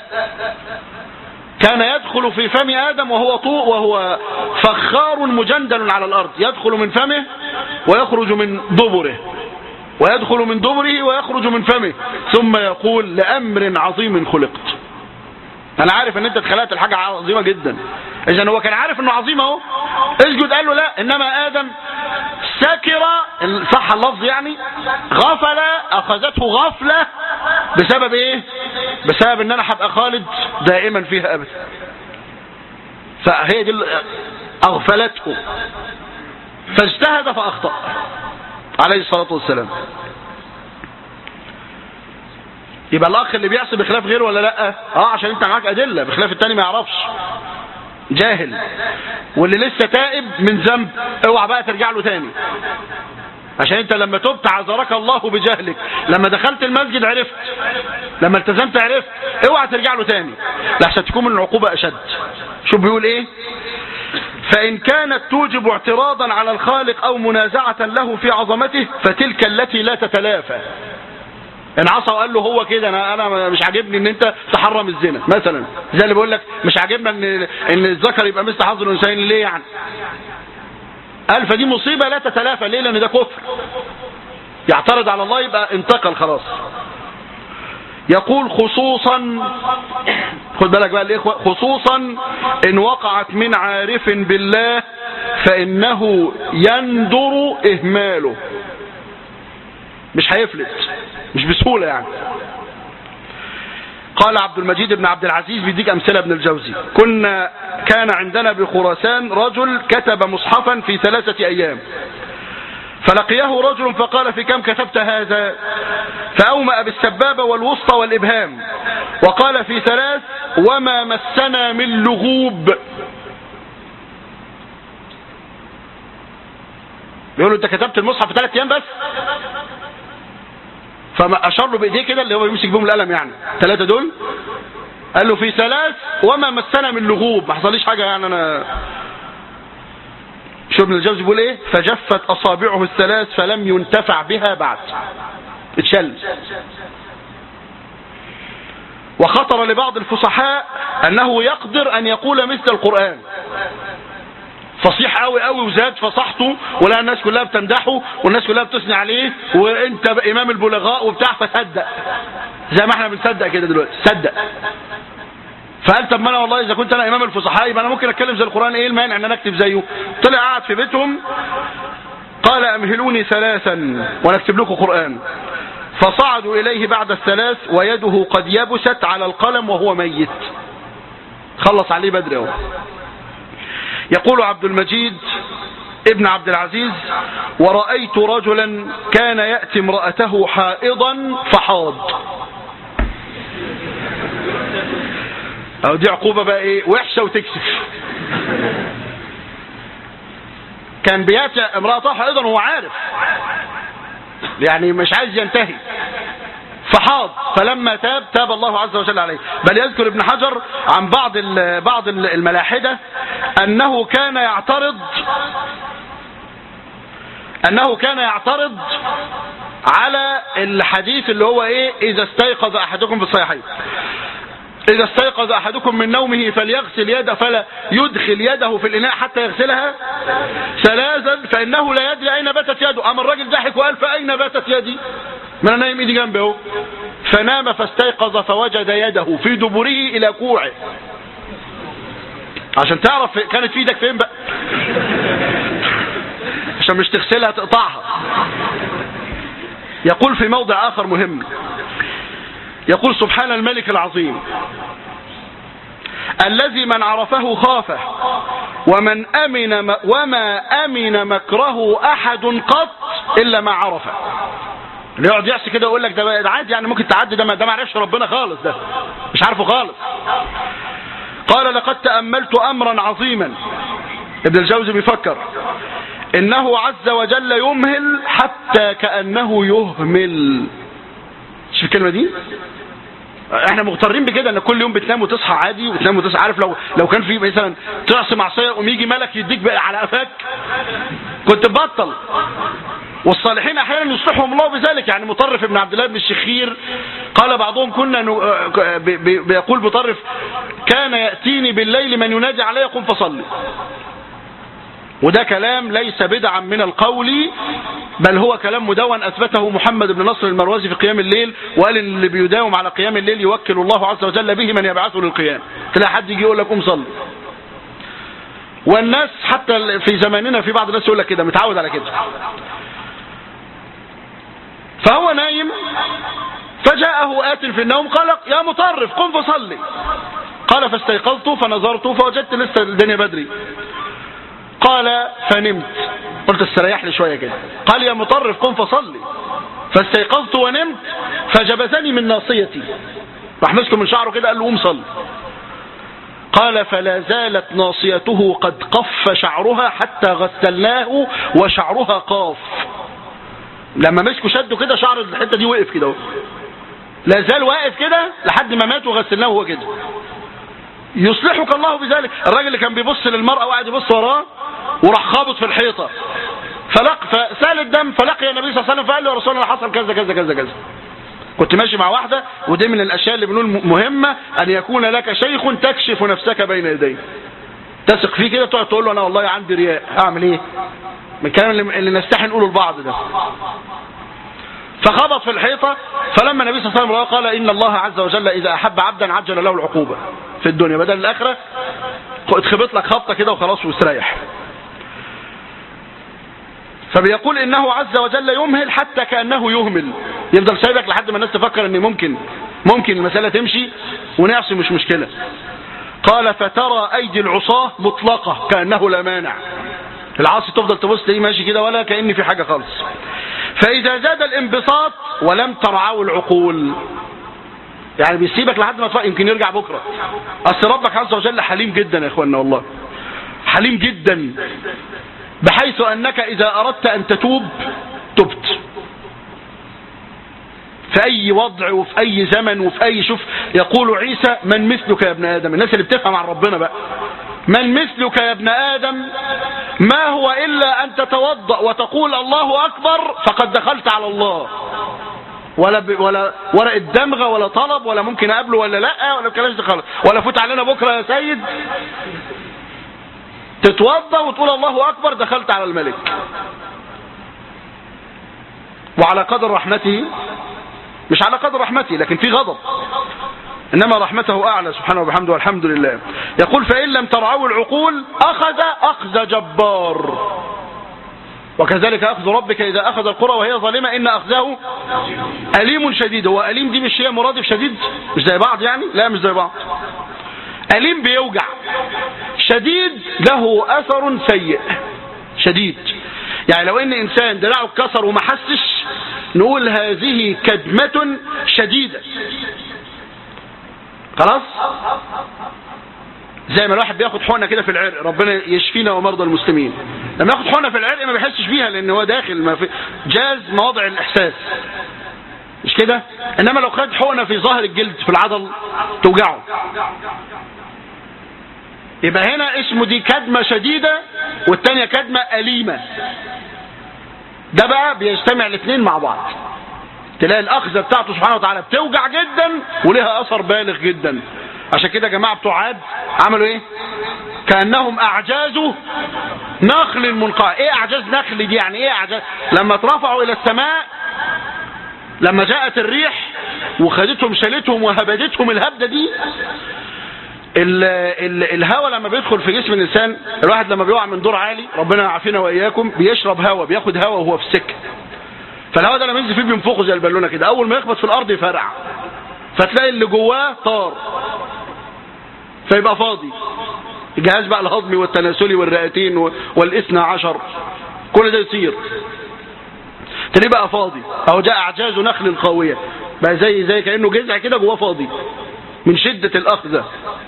S1: كان يدخل في فم ادم وهو طوء وهو فخار مجندل على الارض، يدخل من فمه ويخرج من دبره، ويدخل من دبره ويخرج من فمه، ثم يقول لأمر عظيم خلقت. انا عارف ان انت اتخلقت الحاجة عظيمة جدا. اذا هو كان عارف انه عظيم اهو، اسجد، قال له لا. انما ادم سكر، صح اللفظ يعني، غفل، اخذته غفلة. بسبب ايه؟ بسبب ان انا هبقى خالد دائما فيها ابدا. فهي دي اغفلته، فاجتهد فاخطأ عليه الصلاة والسلام. يبقى الاخ اللي بيعصي بخلاف غيره ولا لا؟ عشان انت معاك ادله، بخلاف التاني ما يعرفش، جاهل. واللي لسه تائب من ذنب اوعى بقى ترجع له تاني، عشان انت لما تبت عذرك الله بجهلك. لما دخلت المسجد عرفت، لما التزمت عرفت، اوعى ترجع له تاني لحسن تكون من العقوبة اشد. شوف بيقول ايه؟ فإن كانت توجب اعتراضا على الخالق أو منازعة له في عظمته فتلك التي لا تتلافى. ان عصى وقال له هو كده انا مش عاجبني ان انت تحرم الزنا مثلا، زي اللي بيقول لك مش عاجبنا ان الذكر يبقى مثل حظ الانثيين، ليه يعني؟ قال فدي مصيبة لا تتلافى. ليه؟ لان ده كفر، يعترض على الله يبقى انتقل خلاص. يقول خصوصا، خد بالك بقى الاخوة، خصوصا ان وقعت من عارف بالله فانه يندر اهماله. مش هيفلت، مش بسهولة يعني. قال عبد المجيد بن عبد العزيز بيديك أمثلة ابن الجوزي: كان عندنا بخراسان رجل كتب مصحفا في 3 أيام، فلقيه رجل فقال: في كم كتبت هذا؟ فأومأ بالسبابة والوسطى والإبهام وقال: في 3 وما مسنا من لغوب. بيقولوا: انت كتبت المصحف في 3 أيام بس؟ فما أشار له بإيديه كده، اللي هو يمسك بهم القلم يعني 3 دول، قال له: في 3 وما مسنا من لغوب، ما حصليش حاجة يعني. أنا شو ابن الجوزي بيقول ايه؟ فجفت أصابعه 3 فلم ينتفع بها بعد، اتشل. وخطر لبعض الفصحاء أنه يقدر أن يقول مثل القرآن، فصيح قوي قوي وزاد فصحته، ولا الناس كلها بتمدحه والناس كلها بتثني عليه، وانت إمام البلغاء وبتاع، فصدق زي ما احنا بنصدق كده دلوقتي، صدق. فقال: طب ما انا والله اذا كنت انا امام الفصحاء يبقى انا ممكن اتكلم زي القرآن، ايه المانع ان انا اكتب زيه؟ طلع قاعد في بيتهم، قال: امهلوني 3 ونكتب لكم قرآن. فصعدوا اليه بعد 3 ويده قد يبست على القلم وهو ميت، خلص عليه بدري اهو. يقول عبد المجيد ابن عبد العزيز: ورأيت رجلا كان يأتي امرأته حائضا فحاض. أو دي عقوبة بقى ايه وحشة وتكسف. كان بيأتي امرأته حائضا وهو عارف يعني مش عايز ينتهي، فحاض، فلما تاب الله عز وجل عليه. بل يذكر ابن حجر عن بعض الملاحدة أنه كان يعترض على الحديث اللي هو ايه: إذا استيقظ أحدكم في الصحيحين: إذا استيقظ أحدكم من نومه فليغسل يده، فلا يدخل يده في الإناء حتى يغسلها 3 فإنه لا يدري أين باتت يده. أما الراجل ضحك وقال: فأين باتت يدي؟ ما أنا نايم إيدي جنبي اهو. فنام فاستيقظ فوجد يده في دبره إلى كوعه. عشان تعرف كانت في ايدك فين بقى، عشان مش تغسلها تقطعها. يقول في موضع آخر مهم، يقول: سبحان الملك العظيم الذي من عرفه خافه وما أمن مكره أحد قط إلا ما عرفه. اللي يقعد يعصي كده يقول لك ده عادي يعني ممكن تعدي، ده ما عرفش ربنا خالص، ده مش عارفه خالص. قال: لقد تأملت أمرا عظيما. ابن الجوزي بيفكر إنه عز وجل يمهل حتى كأنه يهمل. شوف الكلمة دي، احنا مغترين بكده ان كل يوم بتنام وتصحى عادي، وتنام وتصحى. عارف لو كان في مثلا تعصي معصيه ويجي ملك يديك بقى على قفاك كنت تبطل. والصالحين احيانا يصلحهم الله بذلك. يعني مطرف ابن عبد الله بن الشخير قال بعضهم بيقول مطرف: كان يأتيني بالليل من ينادي علي قم فصلي. وده كلام ليس بدعا من القول، بل هو كلام مدون أثبته محمد بن نصر المروزي في قيام الليل، وقال إن اللي بيداوم على قيام الليل يوكل الله عز وجل به من يبعثه للقيام. تلاقي حد يجي يقول لك قم صلي. والناس حتى في زماننا في بعض الناس يقول لك كده، متعود على كده. فهو نايم فجاءه آت في النوم قال: يا مطرف قم فصلي. قال: فاستيقظت فنظرت فوجدت لسه الدنيا بدري. قال: فنمت. قلت استريح لي شوية كده. قال: يا مطرف قم فصلي. فاستيقظت ونمت فجبزني من ناصيتي، راح مسكه من شعره كده قال له قم صلي. قال: فلا زالت ناصيته قد قف شعرها حتى غسلناه وشعرها قاف. لما مسكه شده كده شعر الحته دي وقف كده، لا زال واقف كده لحد ما مات وغسلناه هو كده. يصلحك الله بذلك. الراجل اللي كان بيبص للمرأة وقاعد يبص وراه وراح خابط في الحيطة فسال الدم، فلقي النبي صلى الله عليه وسلم فقال له: يا رسول الله حصل كذا كذا كذا كذا. كنت ماشي مع واحدة، ودي من الأشياء اللي بنقول مهمة أن يكون لك شيخ تكشف نفسك بين يديه، تثق فيه كده، تقعد تقول له: أنا والله عندي رياء، أعمل إيه؟ من الكلام اللي نستحي نقوله لبعض ده. فخبط في الحيطة، فلما النبي صلى الله عليه وسلم قال: إن الله عز وجل إذا أحب عبدا عجل له العقوبة في الدنيا بدل الآخرة. اتخبط لك خبطة كده وخلاص واستريح. فبيقول إنه عز وجل يمهل حتى كأنه يهمل، يفضل سايبك لحد ما الناس تفكر إن ممكن ممكن المسألة تمشي ونعصي مش مشكلة. قال فترى أيدي العصاة مطلقة كأنه لا مانع، العاصي تفضل تبص تلاقيه ماشي كده ولا كأن في حاجة خالص. فإذا زاد الانبساط ولم ترعوا العقول، يعني بيسيبك لحد ما يمكن يرجع بكرة. أصل ربك عز وجل حليم جدا يا إخواننا، والله حليم جدا، بحيث أنك إذا أردت أن تتوب تبت في أي وضع وفي أي زمن وفي أي. شوف يقول عيسى من مثلك يا ابن آدم، الناس اللي بتفهم عن ربنا بقى، من مثلك يا ابن آدم ما هو إلا أن تتوضأ وتقول الله أكبر فقد دخلت على الله، ولا ورق الدمغة ولا طلب ولا ممكن أقابله ولا لا ولا الكلام ده خالص، ولا فوت علينا بكرة يا سيد. تتوضأ وتقول الله أكبر دخلت على الملك. وعلى قدر رحمته، مش على قدر رحمته لكن في غضب، إنما رحمته أعلى سبحانه وبحمده والحمد لله. يقول فإن لم ترعوا العقول أخذ جبار، وكذلك أخذ ربك إذا أخذ القرى وهي ظالمة إن أخذه أليم شديد. هو أليم دي مش هي مرادف شديد، مش زي بعض يعني، لا مش زي بعض. أليم بيوجع، شديد له أثر سيء. شديد يعني لو إن إنسان دراعه اتكسر وما حسش نقول هذه كدمة شديدة، خلاص. زي ما الواحد بياخد حقنه كده في العرق، ربنا يشفينا ومرضى المسلمين، لما ياخد حقنه في العرق ما بيحسش بيها لان هو داخل ما في جاز مواضع الاحساس، مش كده؟ انما لو خد حقنه في ظهر الجلد في العضل توجعه. يبقى هنا اسمه دي كدمه شديده والثانيه كدمه اليمه. ده بقى بيجتمع الاثنين مع بعض، تلاقي الاخذه بتاعته سبحانه وتعالى بتوجع جدا ولها اثر بالغ جدا. عشان كده يا جماعه بتوع عاد عملوا ايه؟ كانهم اعجاز نخل منقعر. ايه اعجاز نخل دي؟ يعني ايه اعجاز؟ لما اترفعوا الى السماء، لما جاءت الريح وخدتهم شالتهم وهبدتهم الهبده دي، الهواء لما بيدخل في جسم الانسان، الواحد لما بيقع من دور عالي ربنا يعافينا واياكم بيشرب هواء، بياخد هواء وهو في السكه، فالهواء ده لما ينزل فيه بينفخه زي البالونه كده، اول ما يخبط في الارض يفرقع، فتلاقي اللي جواه طار فيبقى فاضي. الجهاز بقى الهضمي والتناسلي والرئتين والاثنى عشر كل ده يطير، تلاقيه بقى فاضي. اهو ده اعجاز نخل القاويه، بقى زي كانه جذع كده جواه فاضي من شده الاخذه.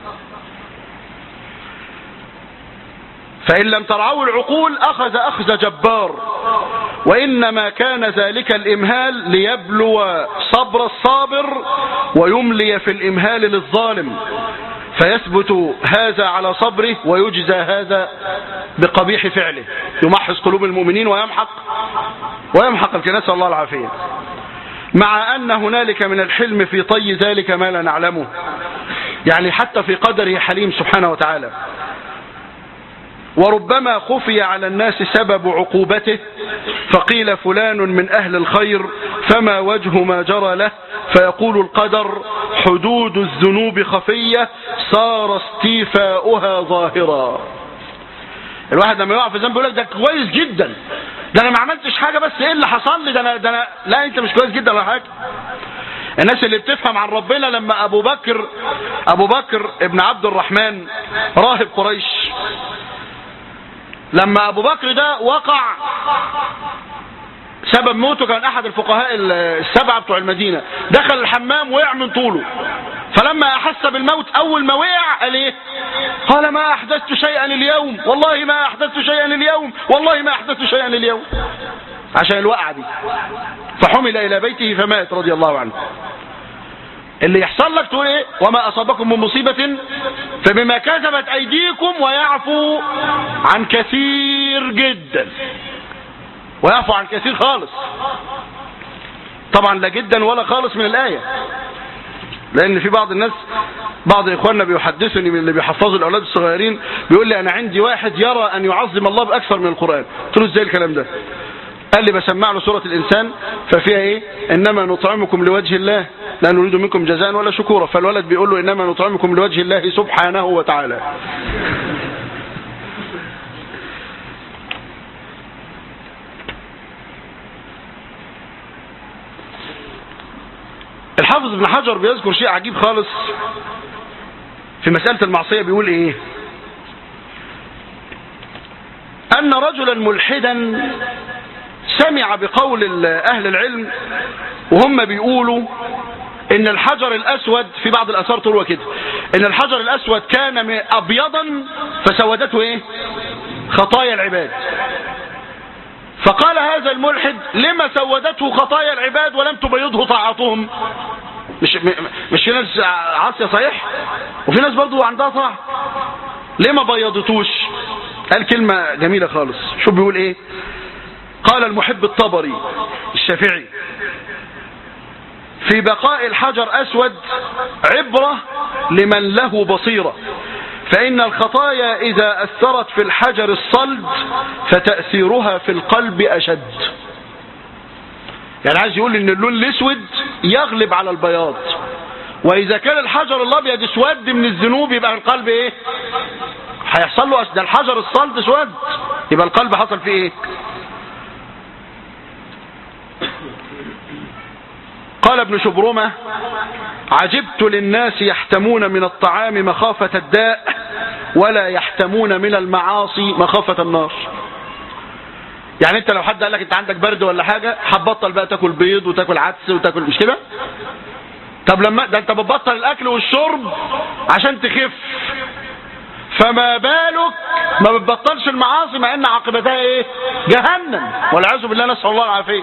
S1: فإن لم ترعوا العقول أخذ جبار، وإنما كان ذلك الإمهال ليبلو صبر الصابر ويملي في الإمهال للظالم، فيثبت هذا على صبره ويجزى هذا بقبيح فعله، يمحص قلوب المؤمنين ويمحق الكناسة، الله العافية. مع أن هنالك من الحلم في طي ذلك ما لا نعلمه، يعني حتى في قدره حليم سبحانه وتعالى. وربما خفي على الناس سبب عقوبته، فقيل فلان من أهل الخير فما وجه ما جرى له، فيقول القدر حدود الذنوب خفية صار استيفاؤها ظاهرا. الواحد لما يقع في ذنب يقول لك ده كويس جدا، ده انا ما عملتش حاجة، بس ايه اللي حصل لي؟ ده انا لا، انت مش كويس جدا ولا حاجة. الناس اللي بتفهم عن ربنا لما ابو بكر ابن عبد الرحمن راهب قريش، لما ابو بكر ده وقع سبب موته كان احد الفقهاء السبعة بتوع المدينة، دخل الحمام وقع من طوله، فلما احس بالموت اول ما وقع قال ايه؟ قال ما احدثت شيئا اليوم، والله ما احدثت شيئا اليوم، والله ما احدثت شيئا اليوم، عشان الوقعة دي. فحمل الى بيته فمات رضي الله عنه. اللي يحصل لك تقول ايه؟ وما اصابكم من مصيبة فبما كسبت ايديكم ويعفو عن كثير جدا، ويعفو عن كثير خالص. طبعا لا جدا ولا خالص من الآية، لان في بعض الناس، بعض اخواننا بيحدثني من اللي بيحفظوا الاولاد الصغيرين، بيقول لي انا عندي واحد يرى ان يعظم الله باكثر من القرآن. قلت له ازاي الكلام ده؟ قال لي بسمع له سورة الإنسان ففيها ايه؟ انما نطعمكم لوجه الله لا نريد منكم جزاء ولا شكورا، فالولد بيقول له انما نطعمكم لوجه الله سبحانه وتعالى. الحافظ ابن حجر بيذكر شيء عجيب خالص في مسألة المعصية. بيقول ايه؟ أن رجلا ملحدا سمع بقول أهل العلم وهم بيقولوا إن الحجر الأسود، في بعض الآثار تروى كده، إن الحجر الأسود كان أبيضا فسودته إيه؟ خطايا العباد. فقال هذا الملحد: لما سودته خطايا العباد ولم تبيضه طاعتهم؟ مش في ناس عاصية صحيح وفي ناس برضو عندها طاعة، ليه ما بيضتوش؟ قال كلمة جميلة خالص. شو بيقول ايه؟ قال المحب الطبري الشافعي: في بقاء الحجر أسود عبرة لمن له بصيرة، فإن الخطايا إذا أثرت في الحجر الصلد فتأثيرها في القلب أشد. يعني عايز يقول إن اللون الأسود يغلب على البياض، وإذا كان الحجر الأبيض اسود من الذنوب يبقى القلب إيه؟ هيحصل له ده الحجر الصلد اسود، يبقى القلب حصل فيه إيه؟ قال ابن شبرمة: عجبت للناس يحتمون من الطعام مخافة الداء ولا يحتمون من المعاصي مخافة النار. يعني انت لو حد قال لك انت عندك برد ولا حاجة هتبطل بقى تاكل بيض وتاكل عدس وتاكل، مش كده؟ طب لما ده انت بتبطل الاكل والشرب عشان تخف، فما بالك ما بتبطلش المعاصي مع ان عاقبتها ايه؟ جهنم والعياذ بالله، نسأل الله العافية.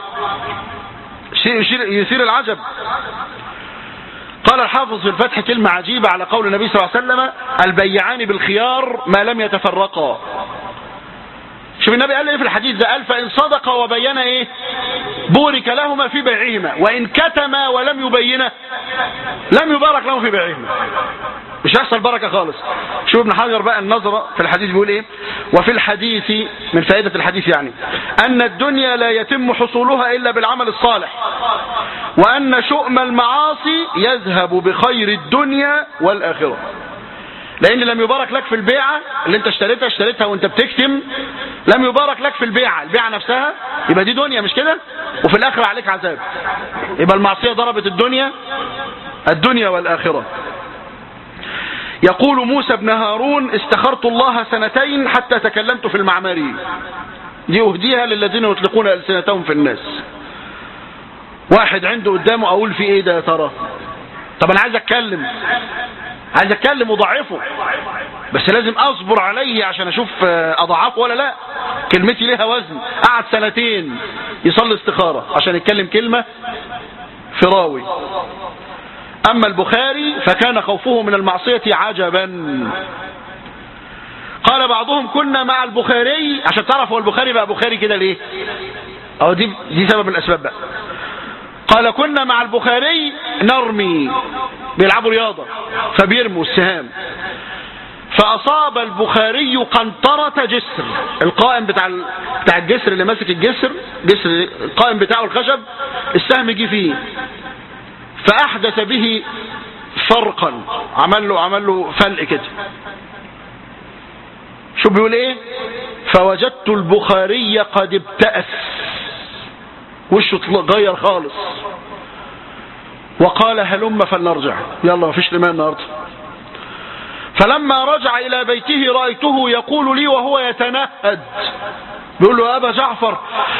S1: يثير العجب. قال الحافظ في الفتح كلمة عجيبة على قول النبي صلى الله عليه وسلم: البيعان بالخيار ما لم يتفرقا. شوف النبي قال ايه في الحديث ده؟ قال: فإن صدقا وبينا ايه؟ بورك لهما في بيعهما، وإن كتما ولم يبينا لم يبارك لهم في بيعهما. مش هيحصل بركة خالص. شوف ابن حجر بقى النظرة في الحديث بيقول ايه؟ وفي الحديث، من فائدة الحديث يعني، أن الدنيا لا يتم حصولها إلا بالعمل الصالح، وأن شؤم المعاصي يذهب بخير الدنيا والآخرة. لأن لم يبارك لك في البيعة اللي انت اشتريتها وانت بتكتم، لم يبارك لك في البيعة نفسها، يبقى دي دنيا مش كده؟ وفي الآخرة عليك عذاب. يبقى المعصية ضربت الدنيا والآخرة. يقول موسى بن هارون: استخرت الله 2 حتى تكلمت في المعمري. دي أهديها للذين يطلقون ألسنتهم في الناس. واحد عنده قدامه أقول في إيه ده يا ترى؟ طب أنا عايز أتكلم وضعفه، بس لازم أصبر عليه عشان أشوف أضعفه ولا لا. كلمتي لها وزن. قعد 2 يصلي استخارة عشان يتكلم كلمة في راوي. أما البخاري فكان خوفه من المعصية عجبا. قال بعضهم: كنا مع البخاري، عشان تعرف هو البخاري بقى بخاري كده ليه، أو دي سبب من الأسباب بقى. قال: كنا مع البخاري نرمي، بيلعبوا رياضة فبيرموا السهام، فأصاب البخاري قنطرة جسر، القائم بتاع الجسر اللي ماسك جسر القائم بتاعه الخشب، السهم جه فيه فأحدث به فرقا، عمل له فلق كده. شو بيقول ايه؟ فوجدت البخاري قد ابتأس، وشه غير خالص، وقال: هلم فلنرجع، يلا مفيش لما النهارده. فلما رجع إلى بيته رأيته يقول لي وهو يتنهد، بيقول له: يا أبا جعفر،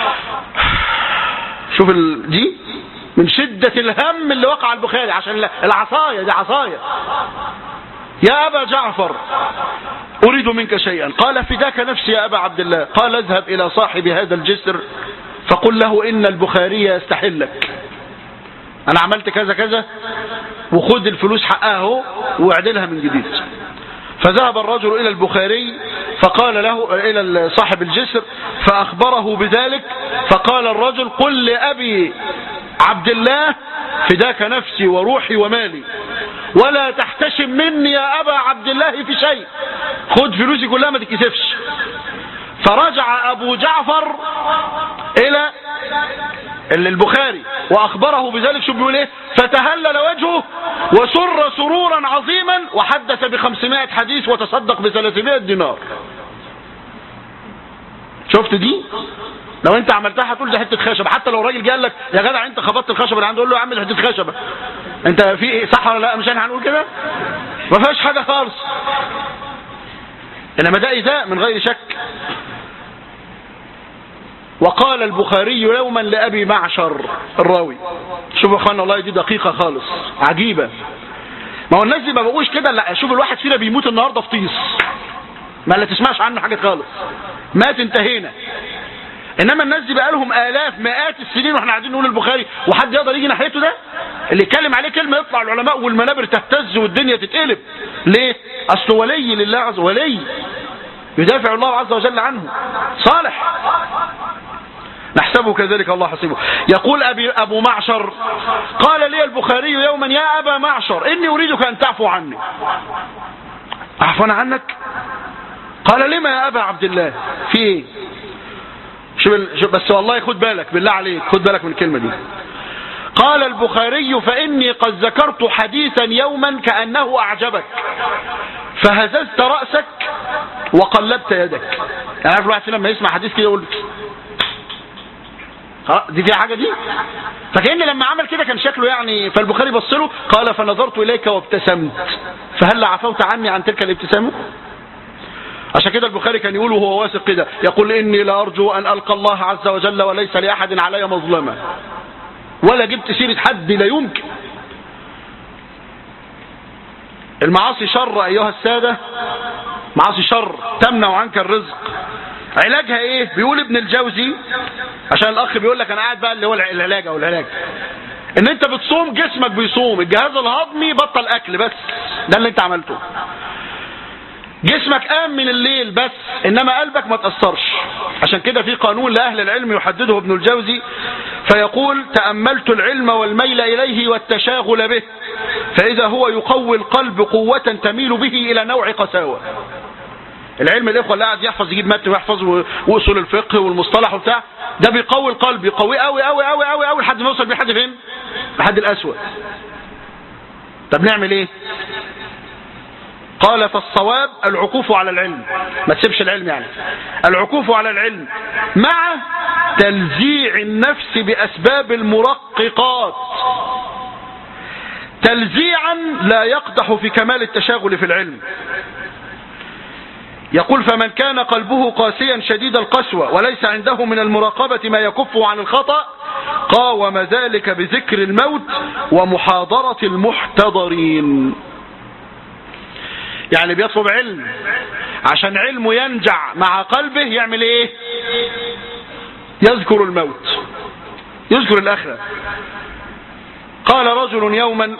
S1: شوف دي من شدة الهم اللي وقع البخاري، عشان العصاية دي عصاية. يا أبا جعفر، أريد منك شيئا. قال: فداك نفسي يا أبا عبد الله. قال: اذهب إلى صاحب هذا الجسر فقل له إن البخاري يستحلك، أنا عملت كذا كذا وخد الفلوس حقها اهو واعدلها من جديد. فذهب الرجل إلى البخاري فقال له، إلى صاحب الجسر، فأخبره بذلك. فقال الرجل: قل لأبي عبد الله فداك نفسي وروحي ومالي، ولا تحتشم مني يا أبا عبد الله في شيء، خد فلوسي كلها ما تكسفش. فرجع أبو جعفر إلى البخاري وأخبره بذلك. شو بيقول إيه؟ فتهلل وجهه وسر سرورا عظيما، وحدث ب500 حديث وتصدق ب300 دينار. شفت دي؟ لو انت عملتها هتقول ده حته خشبه، حتى لو الراجل قال لك يا جدع انت خبطت الخشبه اللي عنده، قول له يا عم دي حته خشبه، انت في ايه صح ولا لا؟ مش احنا هنقول كده؟ ما فيهاش حاجة خالص، انما ده إيذاء من غير شك. وقال البخاري يوما لأبي معشر الراوي، شوفوا يا اخوانا والله دي دقيقة خالص عجيبة. ما هو الناس دي ما بقوش كده، لا شوف الواحد فينا بيموت النهارده في طيس ما لا تسمعش عنه حاجة خالص، مات انتهينا. انما الناس دي بقى لهم آلاف مئات السنين واحنا قاعدين نقول البخاري، وحد يقدر يجي ناحيته؟ ده اللي يتكلم عليه كلمة يطلع العلماء والمنابر تهتز والدنيا تتقلب. ليه؟ اصله ولي لله عز وجل، ولي يدافع الله عز وجل عنه، صالح، نحسبه كذلك الله حسيبه. يقول أبو معشر قال لي البخاري يوما يا أبا معشر إني أريدك أن تعفو عني. أعفو أنا عنك؟ قال لما يا أبا عبد الله؟ في إيه؟ شوف بس والله خد بالك بالله عليك، خد بالك من الكلمة دي. قال البخاري فإني قد ذكرت حديثا يوما كأنه أعجبك فهززت رأسك وقلبت يدك. يعني عارف الواحد لما يسمع حديث كده يقول دي فيها حاجة دي؟ فكأن لما عمل كده كان شكله يعني، فالبخاري بص له قال فنظرت إليك وابتسمت فهل عفوت عني عن تلك الابتسامة؟ عشان كده البخاري كان يقول وهو واثق كده، يقول إني لأرجو أن ألقى الله عز وجل وليس لأحد علي مظلمة، ولا جبت سيرة حد، لا يمكن. المعاصي شر أيها السادة، معاصي شر تمنع عنك الرزق. علاجها ايه؟ بيقول ابن الجوزي، عشان الاخ بيقول لك انا قاعد بقى اللي هو العلاج او العلاج، ان انت بتصوم جسمك بيصوم، الجهاز الهضمي بطل اكل، بس ده اللي انت عملته. جسمك قام من الليل بس، انما قلبك ما تأثرش. عشان كده في قانون لأهل العلم يحدده ابن الجوزي فيقول تأملت العلم والميل إليه والتشاغل به، فإذا هو يقوي القلب قوة تميل به إلى نوع قساوة. العلم الإخوة اللي قاعد يحفظ يجيب متن ويحفظ وأصول الفقه والمصطلح وبتاع، ده بيقوي القلب، يقوي قوي قوي قوي قوي قوي لحد ما يوصل بيه لحد فين؟ لحد الأسود. طب نعمل إيه؟ قال فالصواب العكوف على العلم، ما تسيبش العلم، يعني العكوف على العلم مع تلزيع النفس بأسباب المرققات تلزيعا لا يقدح في كمال التشاغل في العلم. يقول فمن كان قلبه قاسيا شديد القسوة وليس عنده من المراقبة ما يكفه عن الخطأ قاوم ذلك بذكر الموت ومحاضرة المحتضرين. يعني بيطلب علم عشان علمه ينجع مع قلبه يعمل ايه؟ يذكر الموت، يذكر الآخرة. قال رجل يوما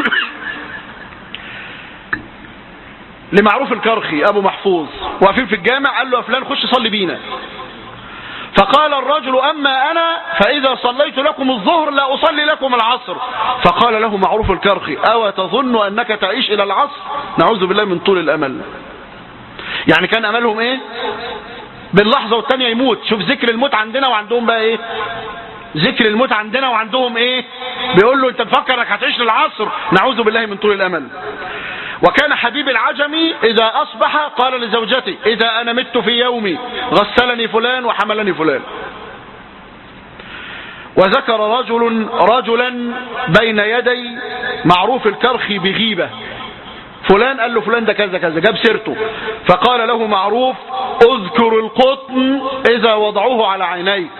S1: لمعروف الكرخي أبو محفوظ، واقفين في الجامع، قال له يا فلان خش صلي بينا. فقال الرجل أما أنا فإذا صليت لكم الظهر لا أصلي لكم العصر. فقال له معروف الكرخي أو تظن أنك تعيش إلى العصر؟ نعوذ بالله من طول الأمل. يعني كان أملهم إيه؟ باللحظة والتانية يموت. شوف ذكر الموت عندنا وعندهم بقى إيه؟ ذكر الموت عندنا وعندهم إيه؟ بيقول له أنت مفكر أنك هتعيش للعصر؟ نعوذ بالله من طول الأمل. وكان حبيب العجمي إذا أصبح قال لزوجته إذا أنا مت في يومي غسلني فلان وحملني فلان. وذكر رجلا بين يدي معروف الكرخي بغيبة، فلان قال له فلان ده كذا كذا، جاب سيرته، فقال له معروف اذكر القطن إذا وضعوه على عينيك.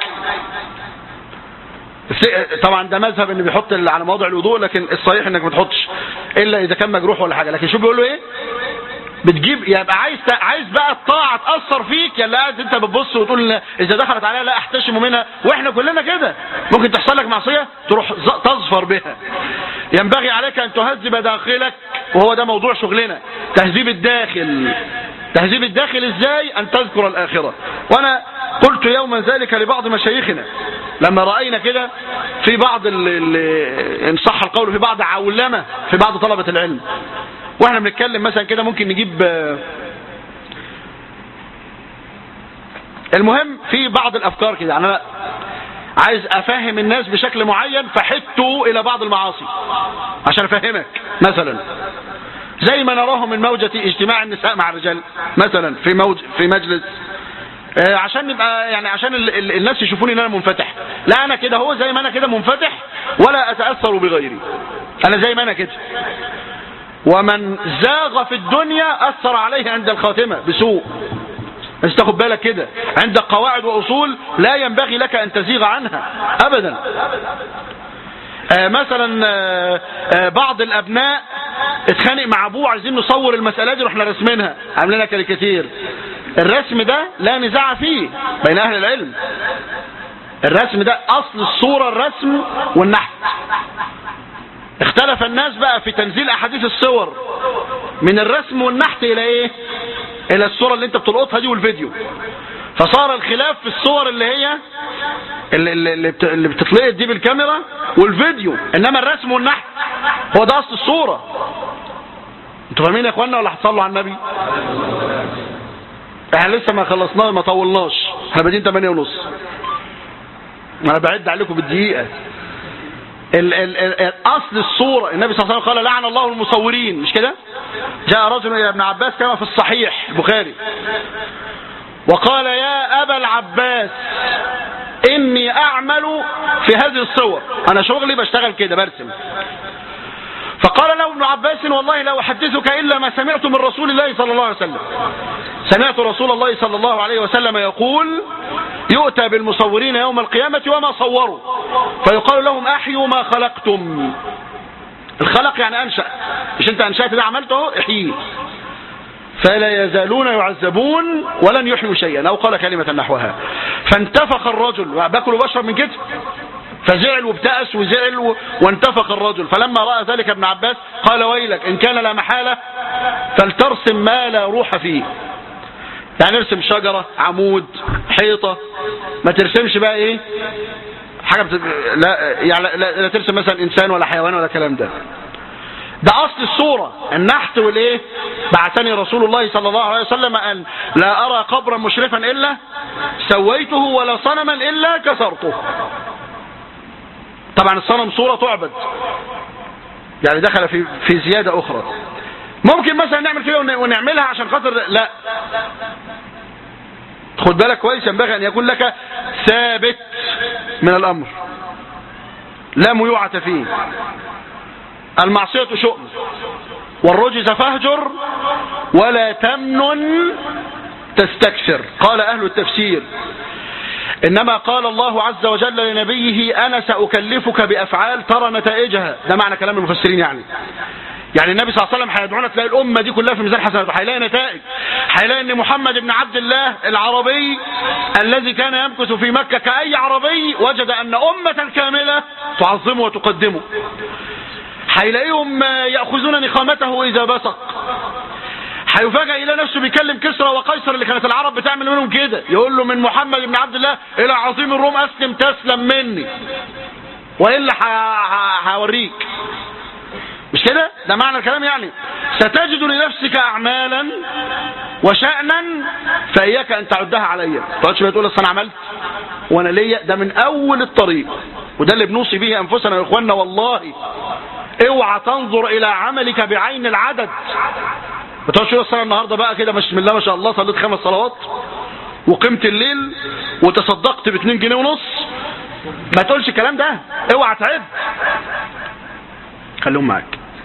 S1: طبعا ده مذهب ان بيحط على مواضع الوضوء، لكن الصحيح انك ما تحطش الا اذا كان مجروح ولا حاجه. لكن شو بيقول له ايه؟ بتجيب، يبقى عايز بقى الطاعه تاثر فيك، يلا قاعد انت بتبص وتقول اذا دخلت عليها لا احتشم منها، واحنا كلنا كده ممكن تحصل لك معصيه تروح تظفر بها. ينبغي عليك ان تهذب داخلك، وهو ده موضوع شغلنا، تهذيب الداخل. تهذيب الداخل ازاي؟ ان تذكر الاخره. وانا قلت يوما ذلك لبعض مشايخنا لما رأينا كده في بعض إن صح القول في بعض عولمة في بعض طلبة العلم، واحنا بنتكلم مثلا كده ممكن نجيب المهم في بعض الأفكار كده. يعني أنا عايز أفهم الناس بشكل معين فحدته إلى بعض المعاصي عشان أفهمك، مثلا زي ما نراه من موجة اجتماع النساء مع الرجال مثلا في مجلس، عشان نبقى يعني عشان الناس يشوفوني ان انا منفتح. لا انا كده هو زي ما انا كده منفتح ولا اتأثر بغيري. انا زي ما انا كده. ومن زاغ في الدنيا اثر عليه عند الخاتمة بسوء. بس تاخد بالك كده، عندك قواعد واصول لا ينبغي لك ان تزيغ عنها ابدا. مثلا بعض الابناء اتخانق مع ابوه، عايزين نصور المسألة دي، رحنا رسمينها عاملينها كاريكاتير. الرسم ده لا نزاع فيه بين اهل العلم. الرسم ده اصل الصورة الرسم والنحت. اختلف الناس بقى في تنزيل احاديث الصور من الرسم والنحت الى ايه؟ الى الصورة اللي انت بتلقطها دي والفيديو. فصار الخلاف في الصور اللي هي اللي بتتلقط دي بالكاميرا والفيديو، انما الرسم والنحت هو ده اصل الصورة. انتوا فاهمين يا اخوانا ولا هتصلوا على النبي؟ احنا لسه ما خلصناه، ما طولناش، احنا بادئين 8:30. انا بعد عليكم بالدقيقة. اصل الصورة النبي صلى الله عليه وسلم قال لعن الله المصورين، مش كده؟ جاء رجل الى ابن عباس كما في الصحيح البخاري وقال يا ابا العباس اني اعمل في هذه الصور، انا شغلي بشتغل كده برسم. فقال له ابن عباس والله لا احدثك الا ما سمعت من رسول الله صلى الله عليه وسلم. سمعت رسول الله صلى الله عليه وسلم يقول يؤتى بالمصورين يوم القيامة وما صوروا فيقال لهم احيوا ما خلقتم. الخلق يعني انشأ، مش انت انشأت ده عملته احييه. فلا يزالون يعذبون ولن يحيوا شيئا، او قال كلمة نحوها. فانتفخ الرجل، باكل وبشرب من كده، فزعل وابتأس وزعل وانتفخ الرجل. فلما رأى ذلك ابن عباس قال ويلك إن كان لا محالة فلترسم ما لا روح فيه. يعني ارسم شجرة، عمود، حيطة، ما ترسمش بقى ايه حاجة لا يعني لا ترسم مثلا انسان ولا حيوان ولا كلام ده. ده اصل الصورة النحت والايه. بعثني رسول الله صلى الله عليه وسلم ان لا ارى قبرا مشرفا الا سويته ولا صنما الا كسرته. طبعا الصنم صورة تعبد، يعني دخل في زيادة اخرى. ممكن مثلا نعمل كده ونعملها عشان خاطر، لا، خد بالك كويس، ينبغي ان يكون لك ثابت من الامر لا ميوعة فيه. المعصية شؤم والرجز فاهجر ولا تمنن تستكثر. قال اهل التفسير انما قال الله عز وجل لنبيه انا سأكلفك بافعال ترى نتائجها. ده معنى كلام المفسرين. يعني النبي صلى الله عليه وسلم هيدعونا تلاقي الامه دي كلها في ميزان حسناته، هيلاقي نتائج، هيلاقي ان محمد بن عبد الله العربي الذي كان يمكث في مكة كأي عربي وجد ان امة كاملة تعظمه وتقدمه. هيلاقيهم يأخذون نخامته اذا بصق. هيفاجئ الى نفسه بيكلم كسرى وقيصر اللي كانت العرب بتعمل منهم كده، يقول له من محمد بن عبد الله الى عظيم الروم اسلم تسلم مني والا هوريك. مش كده؟ ده معنى الكلام. يعني ستجد لنفسك اعمالا وشأنا فاياك ان تعدها عليا. ما تقعدش بقى تقول اصل انا عملت وانا ليا. ده من اول الطريق، وده اللي بنوصي به انفسنا يا اخواننا. والله اوعى تنظر الى عملك بعين العدد. ما تقعدش تقول الصلاه النهارده بقى كده بسم الله ما شاء الله صليت 5 صلوات وقمت الليل وتصدقت ب2 جنيه ونص. ما تقولش الكلام ده، اوعى تعد. خليهم معاك.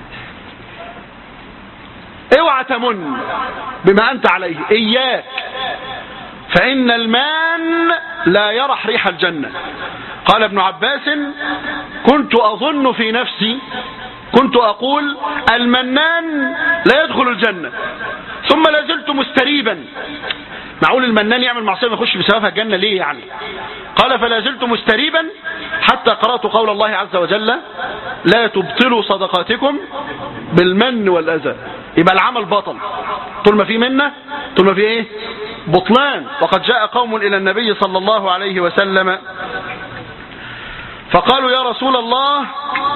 S1: اوعى تمن بما انت عليه، اياك، فان المان لا يرح ريح الجنة. قال ابن عباس كنت اظن في نفسي، كنت اقول المنان لا يدخل الجنة ثم لازلت مستريبا. معقول المنان يعمل معصية ما يخش بسببها الجنة ليه يعني؟ قال فلازلت مستريبا حتى قرأت قول الله عز وجل لا تبطلوا صدقاتكم بالمن والأذى. يبقى العمل بطل طول ما في منه، طول ما في ايه بطلان. وقد جاء قوم الى النبي صلى الله عليه وسلم فقالوا يا رسول الله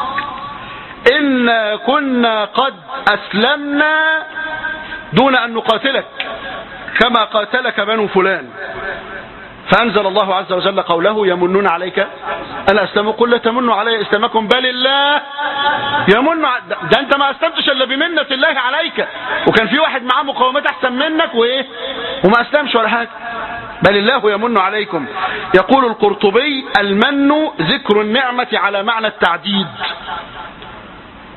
S1: إنا كنا قد أسلمنا دون أن نقاتلك كما قاتلك بنو فلان. فأنزل الله عز وجل قوله يمنون عليك أن أسلموا قل لا تمنوا علي إسلامكم بل الله يمن. ده أنت ما أسلمتش إلا بمنة الله عليك، وكان في واحد معاه مقاومات أحسن منك وإيه وما أسلمش ولا حاجة. بل الله يمن عليكم. يقول القرطبي المن ذكر النعمة على معنى التعديد.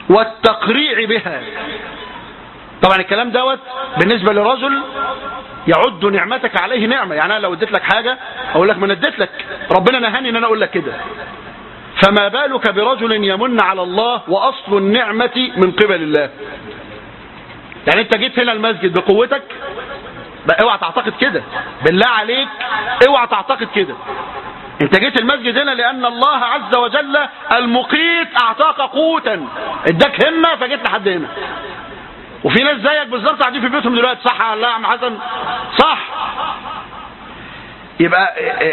S1: والتقريع بها. طبعا الكلام دوت بالنسبة لرجل يعد نعمتك عليه نعمة. يعني أنا لو اديت لك حاجة أقول لك ما أنا اديت لك، ربنا نهاني إن أنا أقول لك كده، فما بالك برجل يمن على الله وأصل النعمة من قبل الله. يعني أنت جيت هنا المسجد بقوتك، اوعى تعتقد كده، بالله عليك اوعى تعتقد كده. انت جيت المسجد هنا لأن الله عز وجل المقيت أعطاك قوتا، اداك همة فجيت لحد هنا. وفي ناس زيك بالظبط قاعدين في بيوتهم دلوقتي، صح ولا لا يا عم حسن؟ صح. يبقى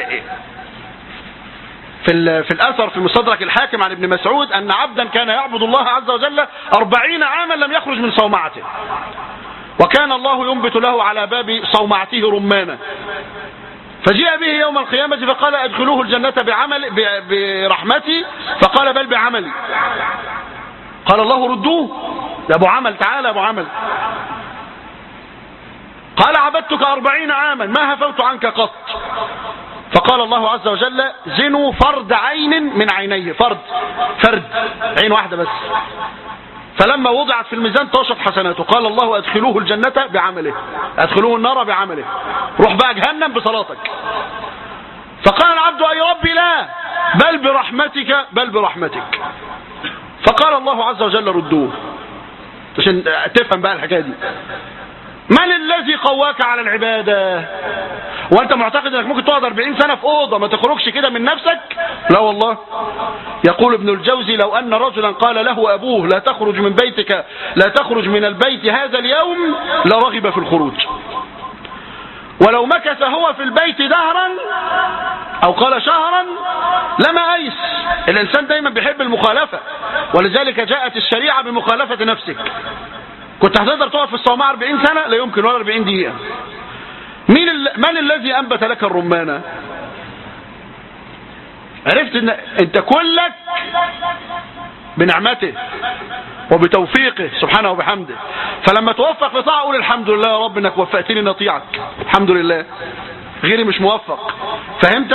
S1: في الأثر في مستدرك الحاكم عن ابن مسعود أن عبدا كان يعبد الله عز وجل 40 عاما لم يخرج من صومعته، وكان الله ينبت له على باب صومعته رمانا، فجيء به يوم القيامة فقال أدخلوه الجنة برحمتي، فقال بل بعملي. قال الله ردوه، يا أبو عمل تعالى يا أبو عمل. قال عبدتك 40 عاما ما هفوت عنك قط. فقال الله عز وجل زنوا فرد عين من عينيه، فرد عين واحدة بس. فلما وضعت في الميزان طاشت حسناته، قال الله أدخلوه الجنة بعمله، أدخلوه النار بعمله، روح بقى جهنم بصلاتك. فقال العبد أي ربي لا، بل برحمتك بل برحمتك. فقال الله عز وجل ردوه. عشان تفهم بقى الحكاية دي، من الذي قواك على العبادة؟ وانت معتقد انك ممكن تقعد 40 سنة في اوضة ما تخرجش كده من نفسك؟ لا والله. يقول ابن الجوزي لو ان رجلا قال له ابوه لا تخرج من بيتك، لا تخرج من البيت هذا اليوم، لرغب في الخروج. ولو مكث هو في البيت دهرا او قال شهرا لما ايس. الانسان دايما بيحب المخالفة، ولذلك جاءت الشريعة بمخالفة نفسك. كنت هتقدر تقعد في الصومعة 40 سنة؟ لا يمكن، ولا 40 دقيقة. من الذي أنبت لك الرمانة؟ عرفت ان انت كلك بنعمته وبتوفيقه سبحانه وبحمده. فلما توفق لطاعة قول الحمد لله يا رب انك وفقتني نطيعك، الحمد لله، غيري مش موفق. فهمت؟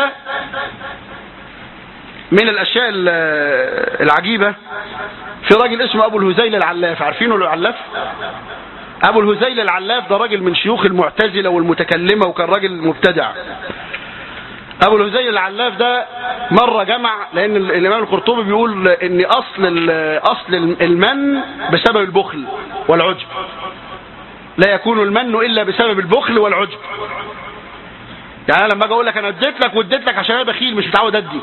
S1: من الاشياء العجيبة في راجل اسمه ابو الهذيل العلاف، عارفينه العلاف؟ ابو الهذيل العلاف ده راجل من شيوخ المعتزلة والمتكلمة، وكان راجل مبتدع. ابو الهذيل العلاف ده مرة جمع، لان الامام القرطبي بيقول ان اصل المن بسبب البخل والعجب، لا يكون المن الا بسبب البخل والعجب. يعني انا لما اجي اقول لك انا اديت لك واديت لك عشان انا بخيل مش متعود ادي،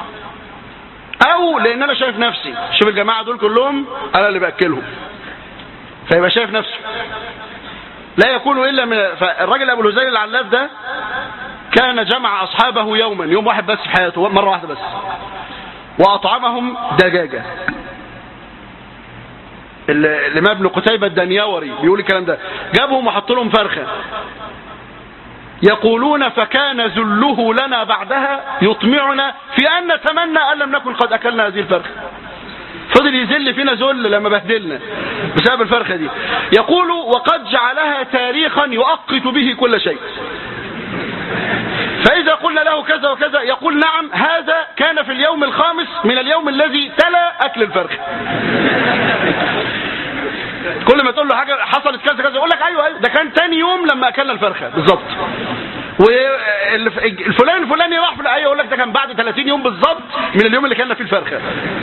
S1: او لان انا شايف نفسي، شوف الجماعة دول كلهم انا اللي باكلهم، فيبقى شايف نفسه. لا يكون الا من. فالراجل ابو الهذيل العلاف ده كان جمع اصحابه يوم واحد بس في حياته، مرة واحدة بس، واطعمهم دجاجة. الامام ابن قتيبة الدنيوري بيقول الكلام ده، جابهم وحط لهم فرخة، يقولون فكان ذله لنا بعدها يطمعنا في ان نتمنى ان لم نكن قد اكلنا هذه الفرخة. فضل يذل فينا ذل لما بهدلنا بسبب الفرخة دي. يقول وقد جعلها تاريخا يؤقت به كل شيء، فإذا قلنا له كذا وكذا يقول نعم هذا كان في اليوم الخامس من اليوم الذي تلا أكل الفرخة. كل ما تقول له حاجة حصلت كذا كذا يقول لك أيوة ده كان تاني يوم لما أكلنا الفرخة بالظبط. والفلان الفلاني راح في الآية يقول لك ده كان بعد 30 يوم بالظبط من اليوم اللي كلنا فيه الفرخة.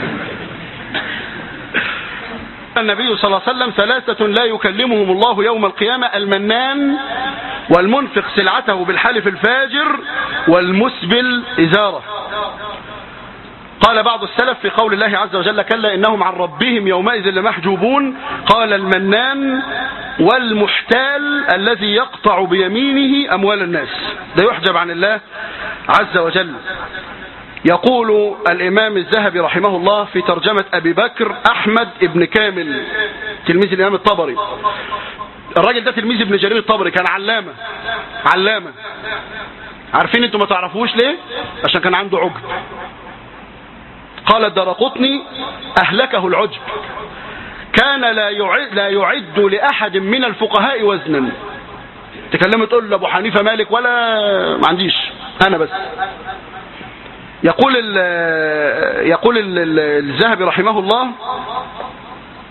S1: النبي صلى الله عليه وسلم ثلاثة لا يكلمهم الله يوم القيامة: المنان، والمنفق سلعته بالحلف الفاجر، والمسبل إزاره. قال بعض السلف في قول الله عز وجل كلا إنهم عن ربهم يومئذ لمحجوبون، قال المنان والمحتال الذي يقطع بيمينه أموال الناس، ده يحجب عن الله عز وجل. يقول الإمام الذهبي رحمه الله في ترجمة أبي بكر أحمد ابن كامل تلميذ الإمام الطبري، الراجل ده تلميذ ابن جرير الطبري، كان علامة. عارفين انتوا ما تعرفوش ليه؟ عشان كان عنده عجب. قال الدرقطني أهلكه العجب، كان لا يعد لأحد من الفقهاء وزنا. تكلمت تقول لأبو حنيفة مالك ولا ما عنديش، أنا بس. يقول الذهبي رحمه الله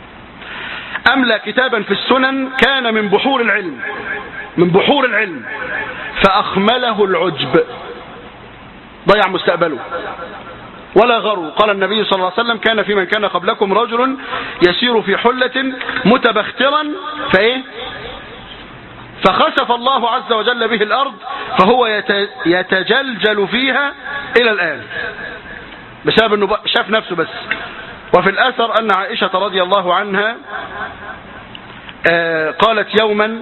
S1: أملى كتابا في السنن كان من بحور العلم، من بحور العلم، فأخمله العجب، ضيع مستقبله ولا غروا. قال النبي صلى الله عليه وسلم: كان في من كان قبلكم رجل يسير في حلة متبخترا فخسف الله عز وجل به الأرض فهو يتجلجل فيها إلى الآن بسبب أنه شاف نفسه بس. وفي الأثر أن عائشة رضي الله عنها قالت يوما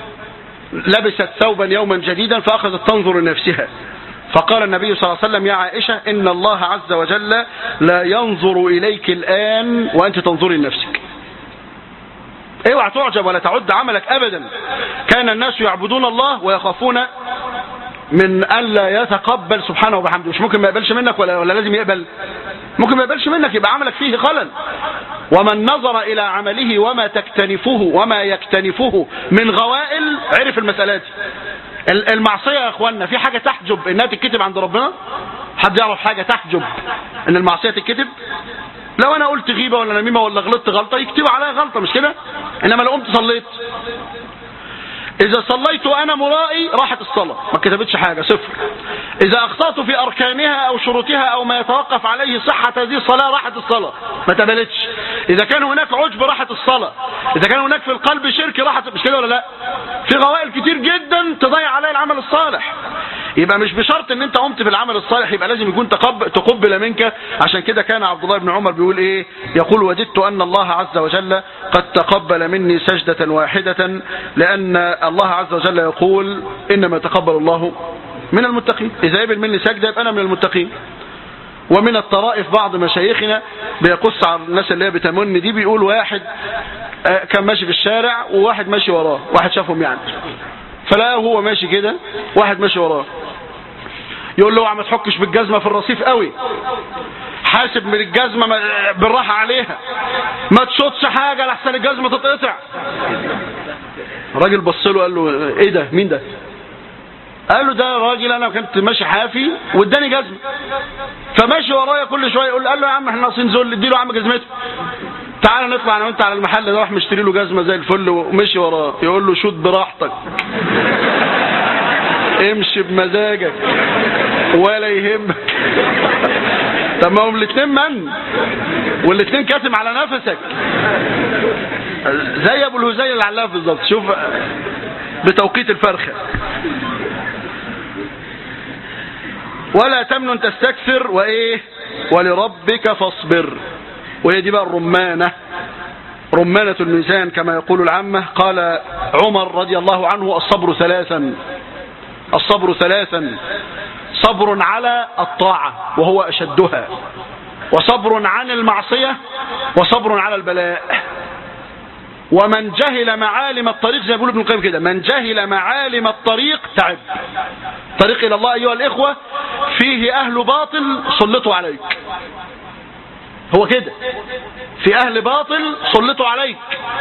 S1: لبست ثوبا يوما جديدا فأخذت تنظر لنفسها، فقال النبي صلى الله عليه وسلم: يا عائشة إن الله عز وجل لا ينظر إليك الآن وأنت تنظري لنفسك. اوعى تعجب ولا تعد عملك أبدا. كان الناس يعبدون الله ويخافون من أن لا يتقبل سبحانه وبحمده. مش ممكن ما يقبلش منك ولا لازم يقبل؟ ممكن ما يقبلش منك، يبقى عملك فيه خلل. ومن نظر إلى عمله وما يكتنفه من غوائل عرف المسألة دي. المعصية يا اخوانا في حاجة تحجب انها تتكتب عند ربنا؟ حد يعرف حاجة تحجب ان المعصية تتكتب؟ لو انا قلت غيبة ولا نميمة ولا غلطت غلطة يكتبوا عليها غلطة، مش كده؟ انما لو قمت صليت، اذا صليت وانا مرائي راحت الصلاة، ما كتبتش حاجة، صفر. اذا اخطأت في اركانها او شروطها او ما يتوقف عليه صحة هذه الصلاة راحت الصلاة، ما تبلتش. اذا كان هناك عجب راحت الصلاة، اذا كان هناك في القلب شرك راحت، مش كده ولا لا؟ في غوائل كتير جدا تضيع عليه العمل الصالح. يبقى مش بشرط ان انت قمت بالعمل الصالح يبقى لازم يكون تقبل منك. عشان كده كان عبد الله بن عمر بيقول ايه؟ يقول: وددت ان الله عز وجل قد تقبل مني سجدة واحدة، لان الله عز وجل يقول: انما تقبل الله من المتقين. اذا قبل مني سجدة يبقى انا من المتقين. ومن الطرائف بعض مشايخنا بيقص على الناس اللي هي بتمن دي، بيقول: واحد كان ماشي في الشارع وواحد ماشي وراه، واحد شافهم يعني، فلا هو ماشي كده واحد ماشي وراه، يقول له: ما تحكش بالجزمة في الرصيف قوي، حاسب من الجزمة بالراحة عليها، ما تشوطش حاجة لحسن الجزمة تتقطع. الراجل بص له قال له: ايه ده؟ مين ده؟ قال له: ده راجل انا كنت ماشي حافي واداني جزمة، فماشي ورايا كل شويه يقول. قال له: يا عم احنا ناقصين ذل، اديله يا عم جزمته، تعال نطلع انا وانت على المحل ده، راح مشتري له جزمه زي الفل ومشي وراه. يقول له: شوت براحتك، امشي بمزاجك ولا يهمك. طب ما هم الاثنين من، والاثنين كاتم على نفسك زي ابو الهزيل العلاف بالظبط. شوف بتوقيت الفرخه. ولا تمنن تستكثر ولربك فاصبر. وهي دي بقى الرمانة، رمانة الميزان كما يقول العامة. قال عمر رضي الله عنه: الصبر ثلاثا، الصبر ثلاثا: صبر على الطاعة وهو أشدها، وصبر عن المعصية، وصبر على البلاء. ومن جهل معالم الطريق، زي ما بيقول ابن القيم كده: من جهل معالم الطريق تعب. طريق إلى الله أيها الإخوة فيه أهل باطل سلطوا عليك، هو كده، في أهل باطل سلطوا عليك،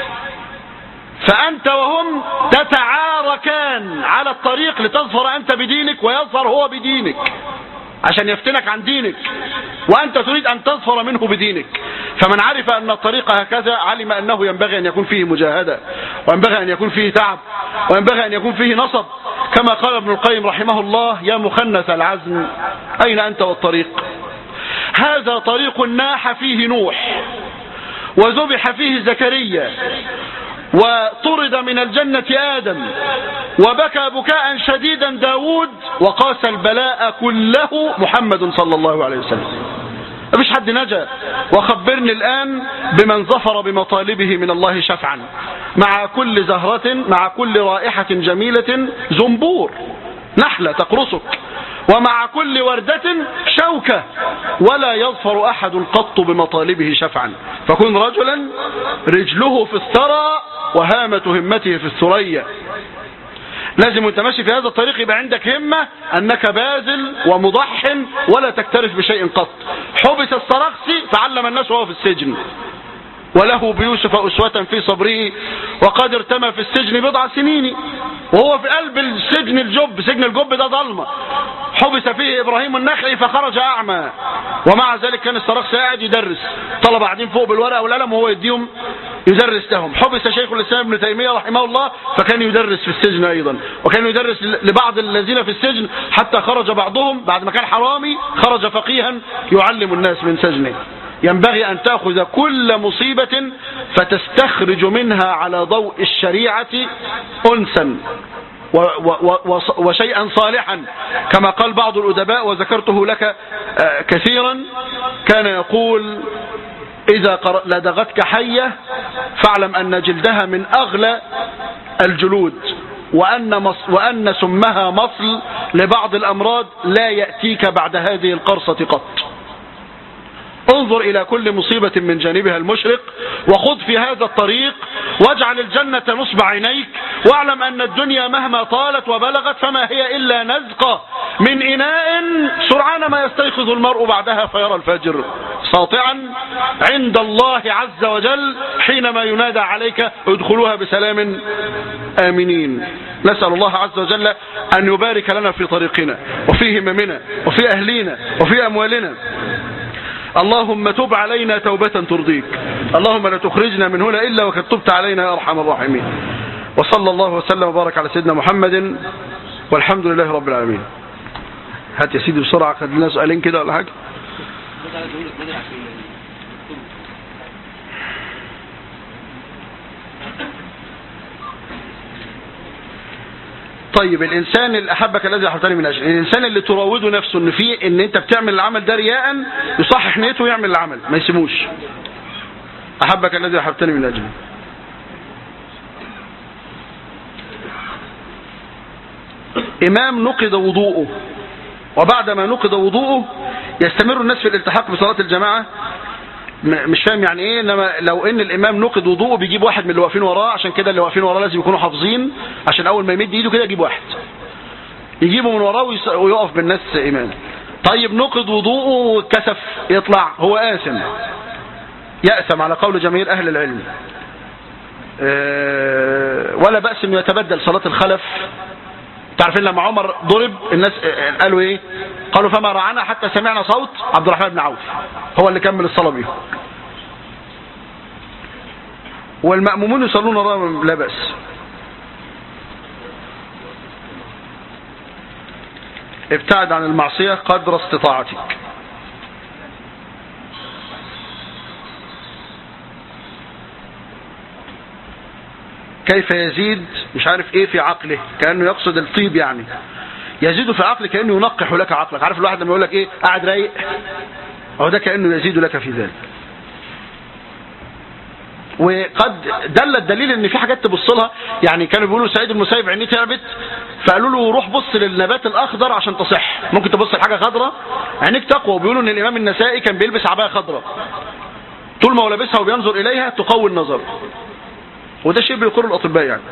S1: فأنت وهم تتعاركان على الطريق لتظفر أنت بدينك ويظفر هو بدينك، عشان يفتنك عن دينك وأنت تريد أن تظفر منه بدينك. فمن عرف أن الطريق هكذا علم أنه ينبغي أن يكون فيه مجاهدة، وينبغي أن يكون فيه تعب، وينبغي أن يكون فيه نصب. كما قال ابن القيم رحمه الله: يا مخنث العزم أين أنت والطريق؟ هذا طريق ناح فيه نوح، وذبح فيه زكريا، وطرد من الجنة آدم، وبكى بكاء شديدا داود، وقاس البلاء كله محمد صلى الله عليه وسلم. مفيش حد نجا. وخبرني الآن بمن ظفر بمطالبه من الله شفعا، مع كل زهرة، مع كل رائحة جميلة زنبور، نحلة تقرصك، ومع كل وردة شوكة، ولا يظفر أحد قط بمطالبه شفعا. فكن رجلا رجله في الثرى وهامة همته في الثريا. لازم وانت ماشي في هذا الطريق يبقى عندك همة أنك باذل ومضح ولا تكترث بشيء قط. حبس السرخسي فعلم الناس وهو في السجن. وله بيوسف أسوة في صبره وقد ارتمى في السجن بضع سنين، وهو في قلب السجن الجب، سجن الجب ده ظلمة، حبس فيه إبراهيم النخعي فخرج أعمى، ومع ذلك كان السراخسي قاعد يدرس، طلبة قاعدين فوق بالورقة والقلم وهو يديهم يدرس لهم. حبس شيخ الإسلام ابن تيمية رحمه الله فكان يدرس في السجن أيضا، وكان يدرس لبعض الذين في السجن حتى خرج بعضهم بعد ما كان حرامي خرج فقيها يعلم الناس من سجنه. ينبغي أن تأخذ كل مصيبة فتستخرج منها على ضوء الشريعة أنسا وشيئا صالحا، كما قال بعض الأدباء وذكرته لك كثيرا، كان يقول: إذا لدغتك حية فاعلم أن جلدها من أغلى الجلود، وأن سمها مصل لبعض الأمراض لا يأتيك بعد هذه القرصة قط. انظر إلى كل مصيبة من جانبها المشرق، وخذ في هذا الطريق، واجعل الجنة نصب عينيك، واعلم أن الدنيا مهما طالت وبلغت فما هي إلا نزقة من إناء سرعان ما يستيقظ المرء بعدها فيرى الفجر ساطعا عند الله عز وجل حينما ينادى عليك: ادخلوها بسلام آمنين. نسأل الله عز وجل أن يبارك لنا في طريقنا وفي هممنا وفي أهلنا وفي أموالنا. اللهم تب علينا توبة ترضيك، اللهم لا تخرجنا من هنا إلا وقد تبت علينا يا أرحم الراحمين. وصلى الله وسلم وبارك على سيدنا محمد والحمد لله رب العالمين. هات يا سيدي بسرعة، خد لنا سؤالين كده ولا حاجة. طيب، الإنسان اللي أحبك الذي أحببتني من أجل، الإنسان اللي تراوده نفسه إن في إن أنت بتعمل العمل ده رياء، يصحح نيته ويعمل العمل ما يسيبوش. أحبك الذي أحببتني من أجله. إمام نقض وضوءه، وبعدما نقض وضوءه يستمر الناس في الالتحاق بصلاة الجماعة. مش فاهم يعني ايه، انما لو ان الامام نقض وضوءه بيجيب واحد من اللي واقفين وراه، عشان كده اللي واقفين وراه لازم يكونوا حافظين، عشان اول ما يمد ايده كده يجيب واحد يجيبه من وراه ويقف بالناس امام. طيب، نقض وضوءه وكسف يطلع، هو آثم، يأثم على قول جماهير اهل العلم، ولا بأس انه يتبدل صلاة الخلف. تعرفين لما عمر ضرب الناس قالوا ايه؟ قالوا: فما رعنا حتى سمعنا صوت عبد الرحمن بن عوف، هو اللي كمل الصلاة بيه. والمأمومون يصلون وراء لا بأس. ابتعد عن المعصية قدر استطاعتك. كيف يزيد مش عارف ايه في عقله، كأنه يقصد الطيب، يعني يزيد في عقله كأنه ينقح لك عقلك. عارف الواحد لما يقول لك ايه قاعد رايق، هو ده كأنه يزيد لك في ذلك. وقد دل الدليل ان في حاجات تبص لها، يعني كانوا بيقولوا سعيد المسيب عينيه تعبت فقالوا له روح بص للنبات الاخضر عشان تصح، ممكن تبص لحاجه خضراء عينيك تقوى. وبيقولوا ان الامام النسائي كان بيلبس عبايه خضراء، طول ما هو لابسها وبينظر اليها تقوي النظر، وده شيء بيقر الاطباء. يعني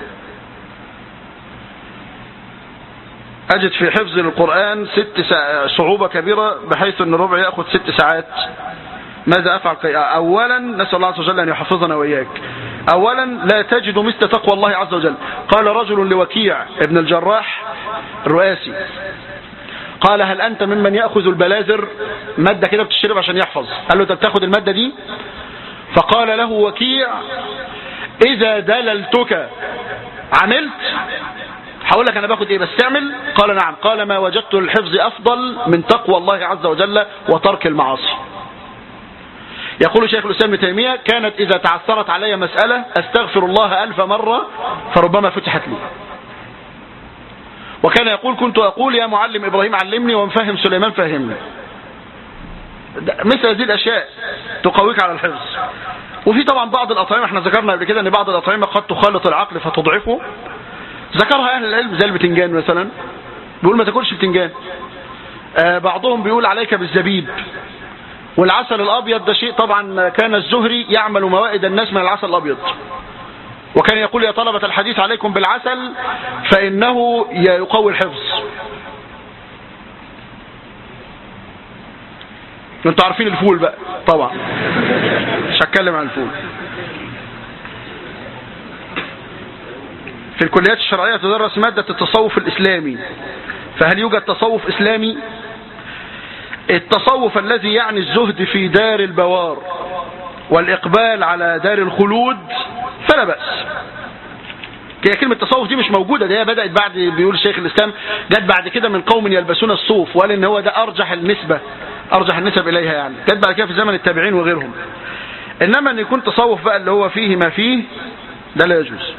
S1: أجد في حفظ القرآن صعوبة كبيرة، بحيث أن الربع يأخذ 6 ساعات. ماذا أفعل؟ أولا نسأل الله عز وجل أن يحفظنا وإياك. أولا لا تجد مثل تقوى الله عز وجل. قال رجل لوكيع ابن الجراح الرؤاسي، قال: هل أنت ممن يأخذ البلاذر، مادة كده بتشرب عشان يحفظ؟ قال له: أنت بتاخد المادة دي؟ فقال له وكيع: إذا دللتك عملت. هقول لك انا باخد ايه بس تعمل؟ قال: نعم. قال: ما وجدت الحفظ افضل من تقوى الله عز وجل وترك المعاصي. يقول شيخ الاسلام ابن تيمية: كانت اذا تعثرت علي مسألة استغفر الله 1000 مرة فربما فتحت لي. وكان يقول: كنت اقول يا معلم ابراهيم علمني ومفهم سليمان فهمني. مثل هذه الاشياء تقويك على الحفظ. وفي طبعا بعض الاطعمة، احنا ذكرنا قبل كده ان بعض الاطعمة قد تخالط العقل فتضعفه، ذكرها اهل العلم زي البتنجان مثلا، بيقول ما تاكلش بتنجان. بعضهم بيقول عليك بالزبيب. والعسل الابيض ده شيء طبعا كان الزهري يعمل موائد الناس من العسل الابيض، وكان يقول: يا طلبة الحديث عليكم بالعسل فانه يقوي الحفظ. انتوا عارفين الفول بقى طبعا، مش هتكلم عن الفول. في الكليات الشرعية تدرس مادة التصوف الإسلامي، فهل يوجد تصوف إسلامي؟ التصوف الذي يعني الزهد في دار البوار والإقبال على دار الخلود فلا بأس. هي كلمة تصوف دي مش موجودة، دي بدأت بعد، بيقول شيخ الإسلام، جت بعد كده من قوم يلبسون الصوف، وقال إن هو ده أرجح النسب إليها، يعني جت بعد كده في زمن التابعين وغيرهم. إنما أن يكون تصوف بقى اللي هو فيه ما فيه، ده لا يجوز.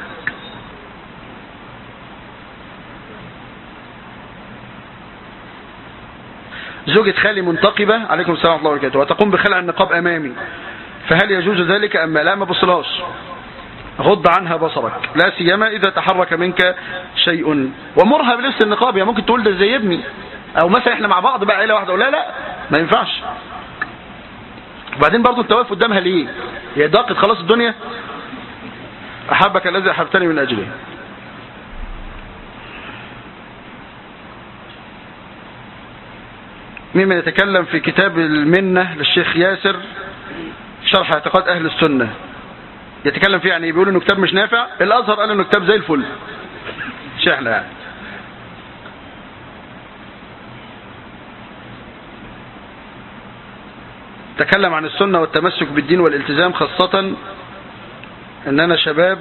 S1: زوجة خالي منتقبة، عليكم السلام ورحمة الله وبركاته، وتقوم بخلع النقاب أمامي، فهل يجوز ذلك أم لا؟ ما بصلاش، غض عنها بصرك، لا سيما إذا تحرك منك شيء، ومرها بلبس النقاب. يا ممكن تقول ده زي ابني، أو مثلا إحنا مع بعض بقى عيلة واحدة، ولا لا ما ينفعش. وبعدين برضو أنت واقف قدامها ليه؟ هي ضاقت خلاص الدنيا. أحبك الذي أحبتني من أجله. ممن يتكلم في كتاب المنة للشيخ ياسر شرح اعتقاد أهل السنة، يتكلم فيه يعني بيقول إنه كتاب مش نافع. الأزهر قال إنه كتاب زي الفل، مش إحنا يعني. تكلم عن السنة والتمسك بالدين والالتزام، خاصة إننا شباب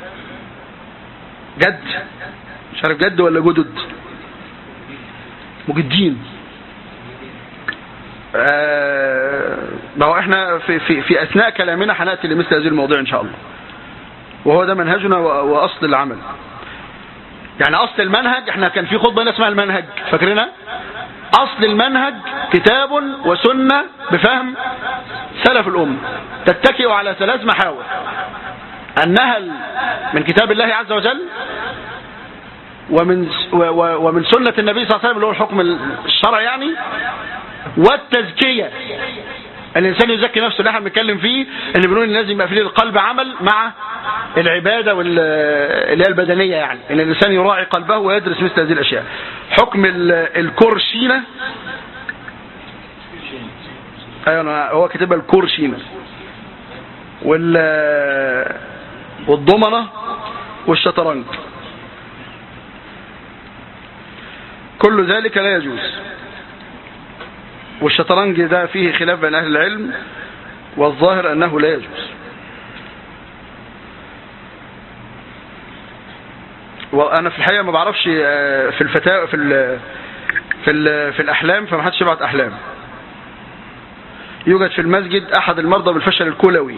S1: جد، مش عارف جد ولا جدد، مجدين. ما هو احنا في اثناء كلامنا هناتي لمثل هذه المواضيع ان شاء الله، وهو ده منهجنا واصل العمل. يعني اصل المنهج، احنا كان في خطبه هنا اسمها المنهج، فاكرينها؟ اصل المنهج كتاب وسنه بفهم سلف الامه، تتكئ على 3 محاور: النهل من كتاب الله عز وجل، ومن سنه النبي صلى الله عليه وسلم اللي هو الحكم الشرعي يعني، والتزكية. الإنسان يزكي نفسه، اللي احنا بنتكلم فيه ان بنقول ان لازم يبقى في القلب عمل مع العبادة اللي هي البدنية، يعني ان الإنسان يراعي قلبه ويدرس مثل هذه الأشياء. حكم الكورشينة، أيوة هو كتبها الكورشينة، والضمنة والشطرنج، كل ذلك لا يجوز. والشطرنج ده فيه خلاف بين أهل العلم، والظاهر أنه لا يجوز. وأنا في الحقيقة ما بعرفش في الفتاوى في الأحلام، فما حدش يبعت أحلام. يوجد في المسجد أحد المرضى بالفشل الكلوي،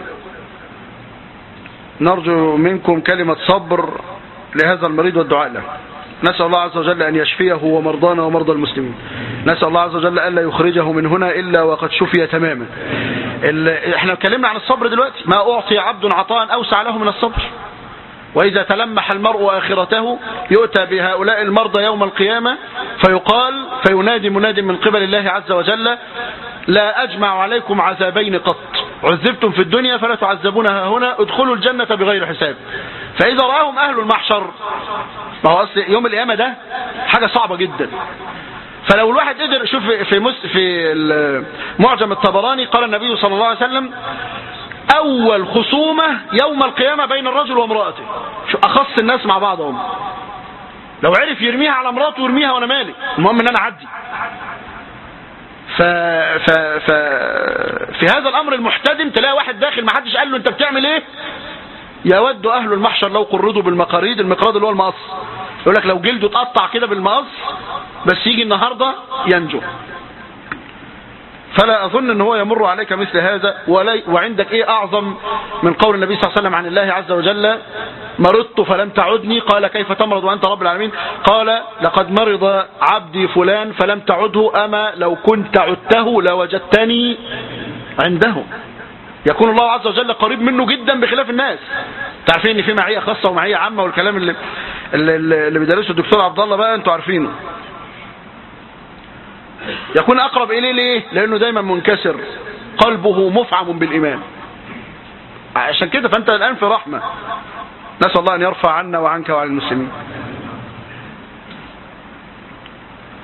S1: نرجو منكم كلمة صبر لهذا المريض والدعاء له. نسأل الله عز وجل أن يشفيه ومرضانا ومرضى المسلمين. نسأل الله عز وجل ألا يخرجه من هنا إلا وقد شفي تماما. احنا اتكلمنا عن الصبر دلوقتي. ما أعطي عبد عطاء أوسع له من الصبر. وإذا تلمح المرء آخرته يؤتى بهؤلاء المرضى يوم القيامة فينادي مناد من قبل الله عز وجل: لا أجمع عليكم عذابين قط، عذبتم في الدنيا فلا تعذبونها هنا، ادخلوا الجنة بغير حساب. فإذا رآهم أهل المحشر، ما هو أصل يوم القيامة ده حاجة صعبة جدا. فلو الواحد قدر، شوف في معجم الطبراني قال النبي صلى الله عليه وسلم: أول خصومة يوم القيامة بين الرجل وامرأته. شو أخص الناس مع بعضهم، لو عرف يرميها على امرأته يرميها وأنا مالي، المهم أن أنا أعدي. في هذا الأمر المحتدم تلاقي واحد داخل ما حدش قال له أنت بتعمل إيه، يود أهل المحشر لو قردوا بالمقاريد، المقراض اللي هو المقص، يقول لك لو جلده اتقطع كده بالمقص بس يجي النهاردة ينجو. فلا أظن أن هو يمر عليك مثل هذا. وعندك إيه أعظم من قول النبي صلى الله عليه وسلم عن الله عز وجل: مرضت فلم تعدني، قال كيف تمرض وأنت رب العالمين؟ قال: لقد مرض عبدي فلان فلم تعده، أما لو كنت عدته لوجدتني عنده. يكون الله عز وجل قريب منه جدا بخلاف الناس. تعرفين ان في معية خاصة ومعية عامة، والكلام اللي بيدرسه الدكتور عبد الله بقى انتوا عارفينه. يكون اقرب اليه ليه؟ لانه دايما منكسر، قلبه مفعم بالايمان. عشان كده فانت الان في رحمة، نسأل الله ان يرفع عنا وعنك وعن المسلمين.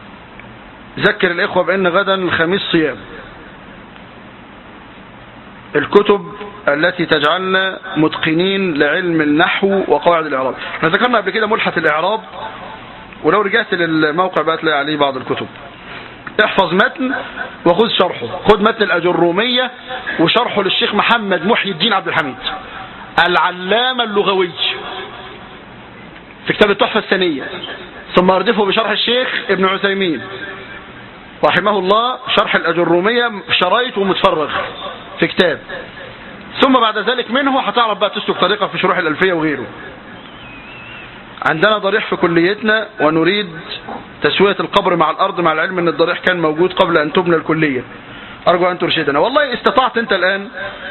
S1: ذكر الاخوة بان غدا الخميس صيام. الكتب التي تجعلنا متقنين لعلم النحو وقواعد الإعراب. احنا ذكرنا قبل كده ملحة الإعراب، ولو رجعت للموقع بقى تلاقي عليه بعض الكتب. احفظ متن وخذ شرحه، خذ متن الأجرومية وشرحه للشيخ محمد محي الدين عبد الحميد العلامة اللغوي في كتاب التحفة الثانية، ثم اردفه بشرح الشيخ ابن عثيمين رحمه الله شرح الأجرومية شرايط ومتفرغ في كتاب، ثم بعد ذلك منه هتعرف بقى تسلك طريقة في شروح الألفية وغيره. عندنا ضريح في كليتنا ونريد تسوية القبر مع الأرض، مع العلم أن الضريح كان موجود قبل أن تبنى الكلية. أرجو أن ترشدنا. والله استطعت أنت الآن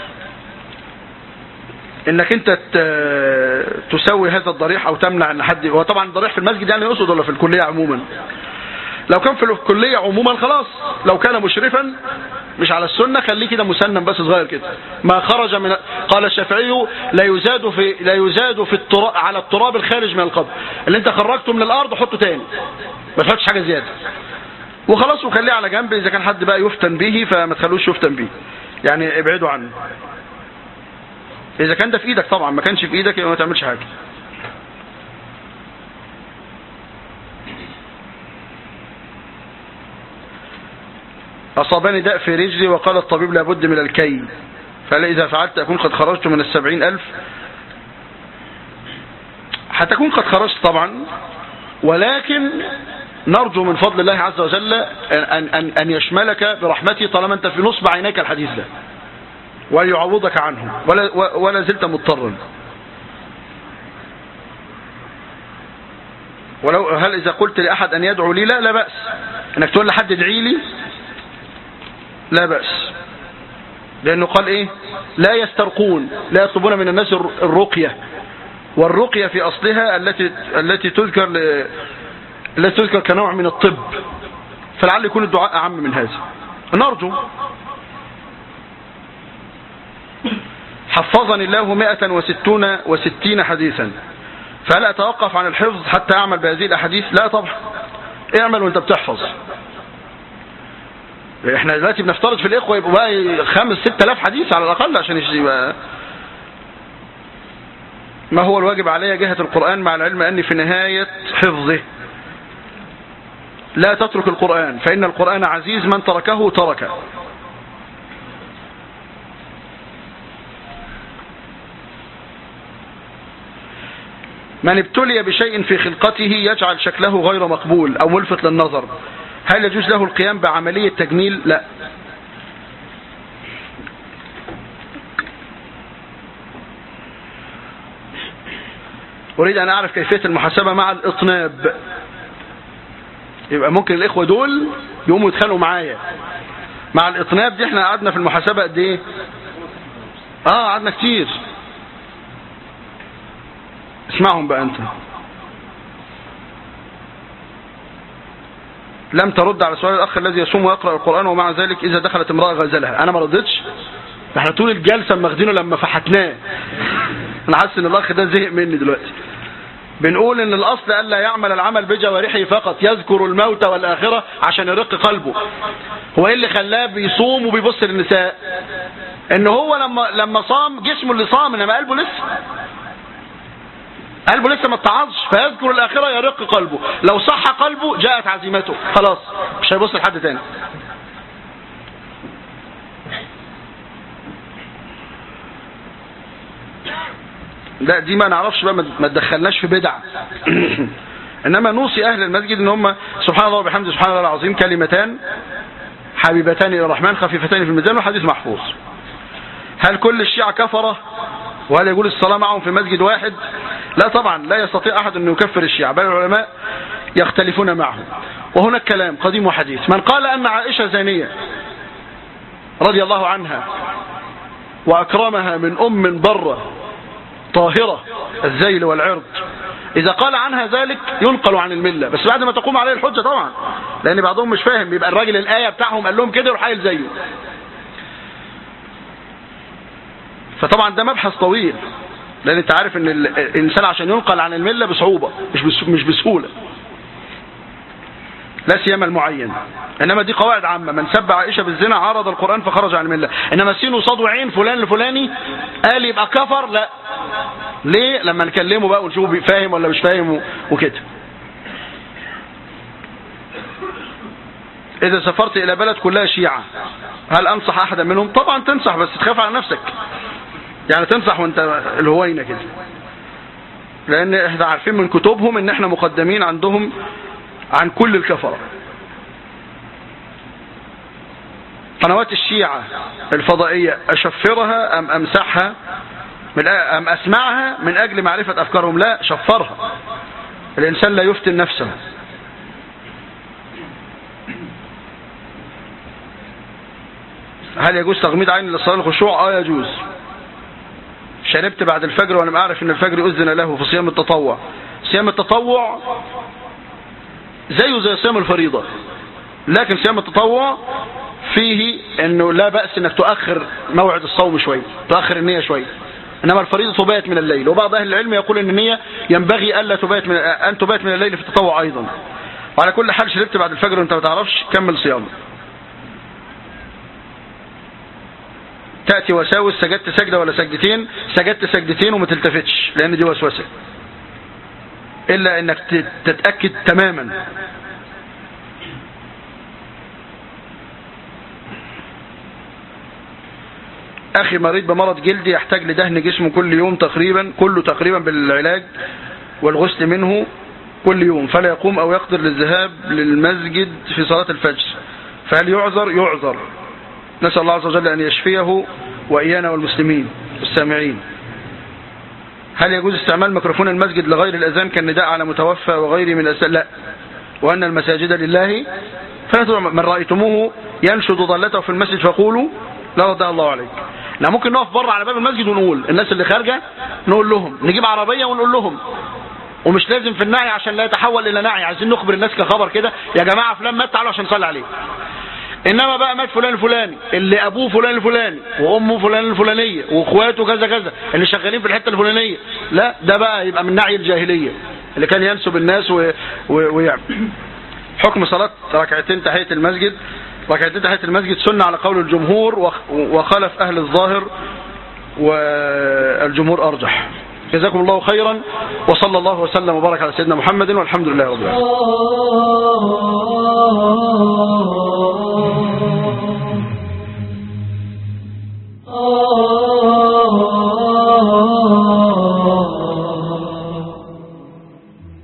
S1: انك انت تسوي هذا الضريح او تمنع ان حد، وطبعا الضريح في المسجد يعني يقصد ولا في الكلية عموما؟ لو كان في الكلية عموما خلاص، لو كان مشرفا مش على السنة خليه كده مسنن بس صغير كده، ما خرج من. قال الشافعي لا يزاد في التراب على التراب الخارج من القبر، اللي انت خرجته من الارض حطه تاني، ما تحطش حاجة زيادة وخلاص، وخليه على جنب. اذا كان حد بقى يفتن به فما تخلوش يفتن به، يعني ابعدوا عنه. إذا كان ده في إيدك طبعا، ما كانش في إيدك يبقى ما تعملش حاجة. أصابني داء في رجلي وقال الطبيب لابد من الكي، فهل إذا فعلت أكون قد خرجت من 70,000؟ هتكون قد خرجت طبعا، ولكن نرجو من فضل الله عز وجل أن يشملك برحمته طالما أنت في نصب عينيك الحديث ده ويعوضك عنه ولا زلت مضطرا. ولو هل إذا قلت لأحد أن يدعو لي لا بأس، أنك تقول لحد ادعي لي لا بأس، لأنه قال إيه؟ لا يسترقون، لا يطلبون من الناس الرقية، والرقية في أصلها التي تذكر كنوع من الطب، فلعل يكون الدعاء أعم من هذا. نرجو. حفظني الله 160 حديثا، فهل أتوقف عن الحفظ حتى أعمل بهذه الأحاديث؟ لا طبعا، اعمل وانت بتحفظ. احنا دلوقتي بنفترض في الإخوة يبقوا بقى 5-6 آلاف حديث على الأقل عشان يبقى. ما هو الواجب علي جهة القرآن مع العلم أني في نهاية حفظه؟ لا تترك القرآن، فإن القرآن عزيز، من تركه تركه. من ابتلي بشيء في خلقته يجعل شكله غير مقبول أو ملفت للنظر، هل يجوز له القيام بعملية تجميل؟ لا. أريد أن أعرف كيفية المحاسبة مع الإطناب. يبقى ممكن الإخوة دول يقوموا يتخانقوا معايا مع الإطناب دي. احنا قعدنا في المحاسبة قد ايه؟ قعدنا كتير. اسمعهم بقى انت. لم ترد على سؤال الأخ الذي يصوم ويقرأ القرآن ومع ذلك إذا دخلت امرأة غزلها. أنا ما ردتش، احنا طول الجلسة ماخدينه لما فحتناه. أنا حاسس إن الأخ ده زهق مني دلوقتي. بنقول إن الأصل ألا يعمل العمل بجوارحه فقط، يذكر الموت والآخرة عشان يرق قلبه. هو إيه اللي خلاه بيصوم وبيبص للنساء؟ إن هو لما صام جسمه اللي صام، إنما قلبه لسه ما اتعظش، فيذكر الآخرة يرق قلبه. لو صح قلبه جاءت عزيمته، خلاص مش هيبص لحد تاني. لا دي ما نعرفش بقى، ما تدخلناش في بدع. انما نوصي اهل المسجد ان هم سبحان الله وبحمده سبحان الله العظيم كلمتان حبيبتان الى الرحمن خفيفتان في الميزان، والحديث محفوظ. هل كل الشيعة كفرة؟ وهل يقول الصلاة معهم في مسجد واحد؟ لا طبعا، لا يستطيع احد انه يكفر الشيعة، بل العلماء يختلفون معهم. وهناك كلام قديم وحديث. من قال ان عائشة زانية رضي الله عنها واكرمها من ام برة طاهرة الذيل والعرض، إذا قال عنها ذلك ينقل عن الملة، بس بعد ما تقوم عليه الحجة طبعا، لأن بعضهم مش فاهم، بيبقى الراجل الآية بتاعهم قال لهم كده يروح قايل زيه. فطبعا ده مبحث طويل، لأن أنت عارف إن الإنسان عشان ينقل عن الملة بصعوبة، مش بسهولة، لا سيما المعين. انما دي قواعد عامة. من سب عائشة بالزنا عارض القرآن فخرج عن الملة. انما سين وصاد وعين فلان الفلاني قال يبقى كفر، لا. ليه؟ لما نكلمه بقى ونشوفه فاهم ولا مش فاهم وكده. إذا سافرت إلى بلد كلها شيعة هل أنصح أحدا منهم؟ طبعا تنصح، بس تخاف على نفسك. يعني تنصح وانت الهوينة كده، لأن احنا عارفين من كتبهم ان احنا مقدمين عندهم عن كل الكفرة. قنوات الشيعة الفضائية أشفرها أم أمسحها أم أسمعها من أجل معرفة أفكارهم؟ لا، شفرها. الإنسان لا يفتن نفسه. هل يجوز تغميض عين للصلاة الخشوع؟ يجوز. شربت بعد الفجر وأنا أعرف أن الفجر أذن له في صيام التطوع. صيام التطوع زيه زي صيام الفريضة، لكن صيام التطوع فيه أنه لا بأس أنك تؤخر موعد الصوم شوي، تؤخر النية شوي. إنما الفريضة تبات من الليل، وبعض أهل العلم يقول أن النية ينبغي أن تبات من الليل في التطوع أيضا. وعلى كل حال شربت بعد الفجر وأنت ما تعرفش، كمل صيام. تأتي وساوس سجدت سجدة ولا سجدتين؟ سجدت سجدتين وما تلتفتش، لأن دي وسوسة، إلا أنك تتأكد تماما. أخي مريض بمرض جلدي يحتاج لدهن جسمه كل يوم كله تقريبا بالعلاج والغسل منه كل يوم، فلا يقوم أو يقدر للذهاب للمسجد في صلاة الفجر، فهل يعذر؟ يعذر. نسأل الله عز وجل أن يشفيه وإيانا والمسلمين والسامعين. هل يجوز استعمال ميكروفون المسجد لغير الأذان كالنداء على متوفى وغيره من الأسئلة؟ لا. وأن المساجد لله من رأيتموه ينشد ضالته في المسجد فقولوا لا رضى الله عليك. لا، ممكن نقف بره على باب المسجد ونقول الناس اللي خارجة، نقول لهم، نجيب عربية ونقول لهم، ومش لازم في النعي عشان لا يتحول إلى نعي، عايزين نخبر الناس كخبر كده، يا جماعة فلان مات تعالوا عشان نصلي عليه. إنما بقى مات فلان الفلاني اللي أبوه فلان الفلاني وأمه فلان الفلانية وأخواته كذا كذا اللي شغالين في الحتة الفلانية، لا، ده بقى يبقى من نعي الجاهلية اللي كان ينسب الناس ويعمل. حكم صلاة ركعتين تحية المسجد. ركعتين تحية المسجد سنة على قول الجمهور، وخلف أهل الظاهر والجمهور أرجح. جزاكم الله خيرا، وصلى الله وسلم وبارك على سيدنا محمد، والحمد لله رب العالمين.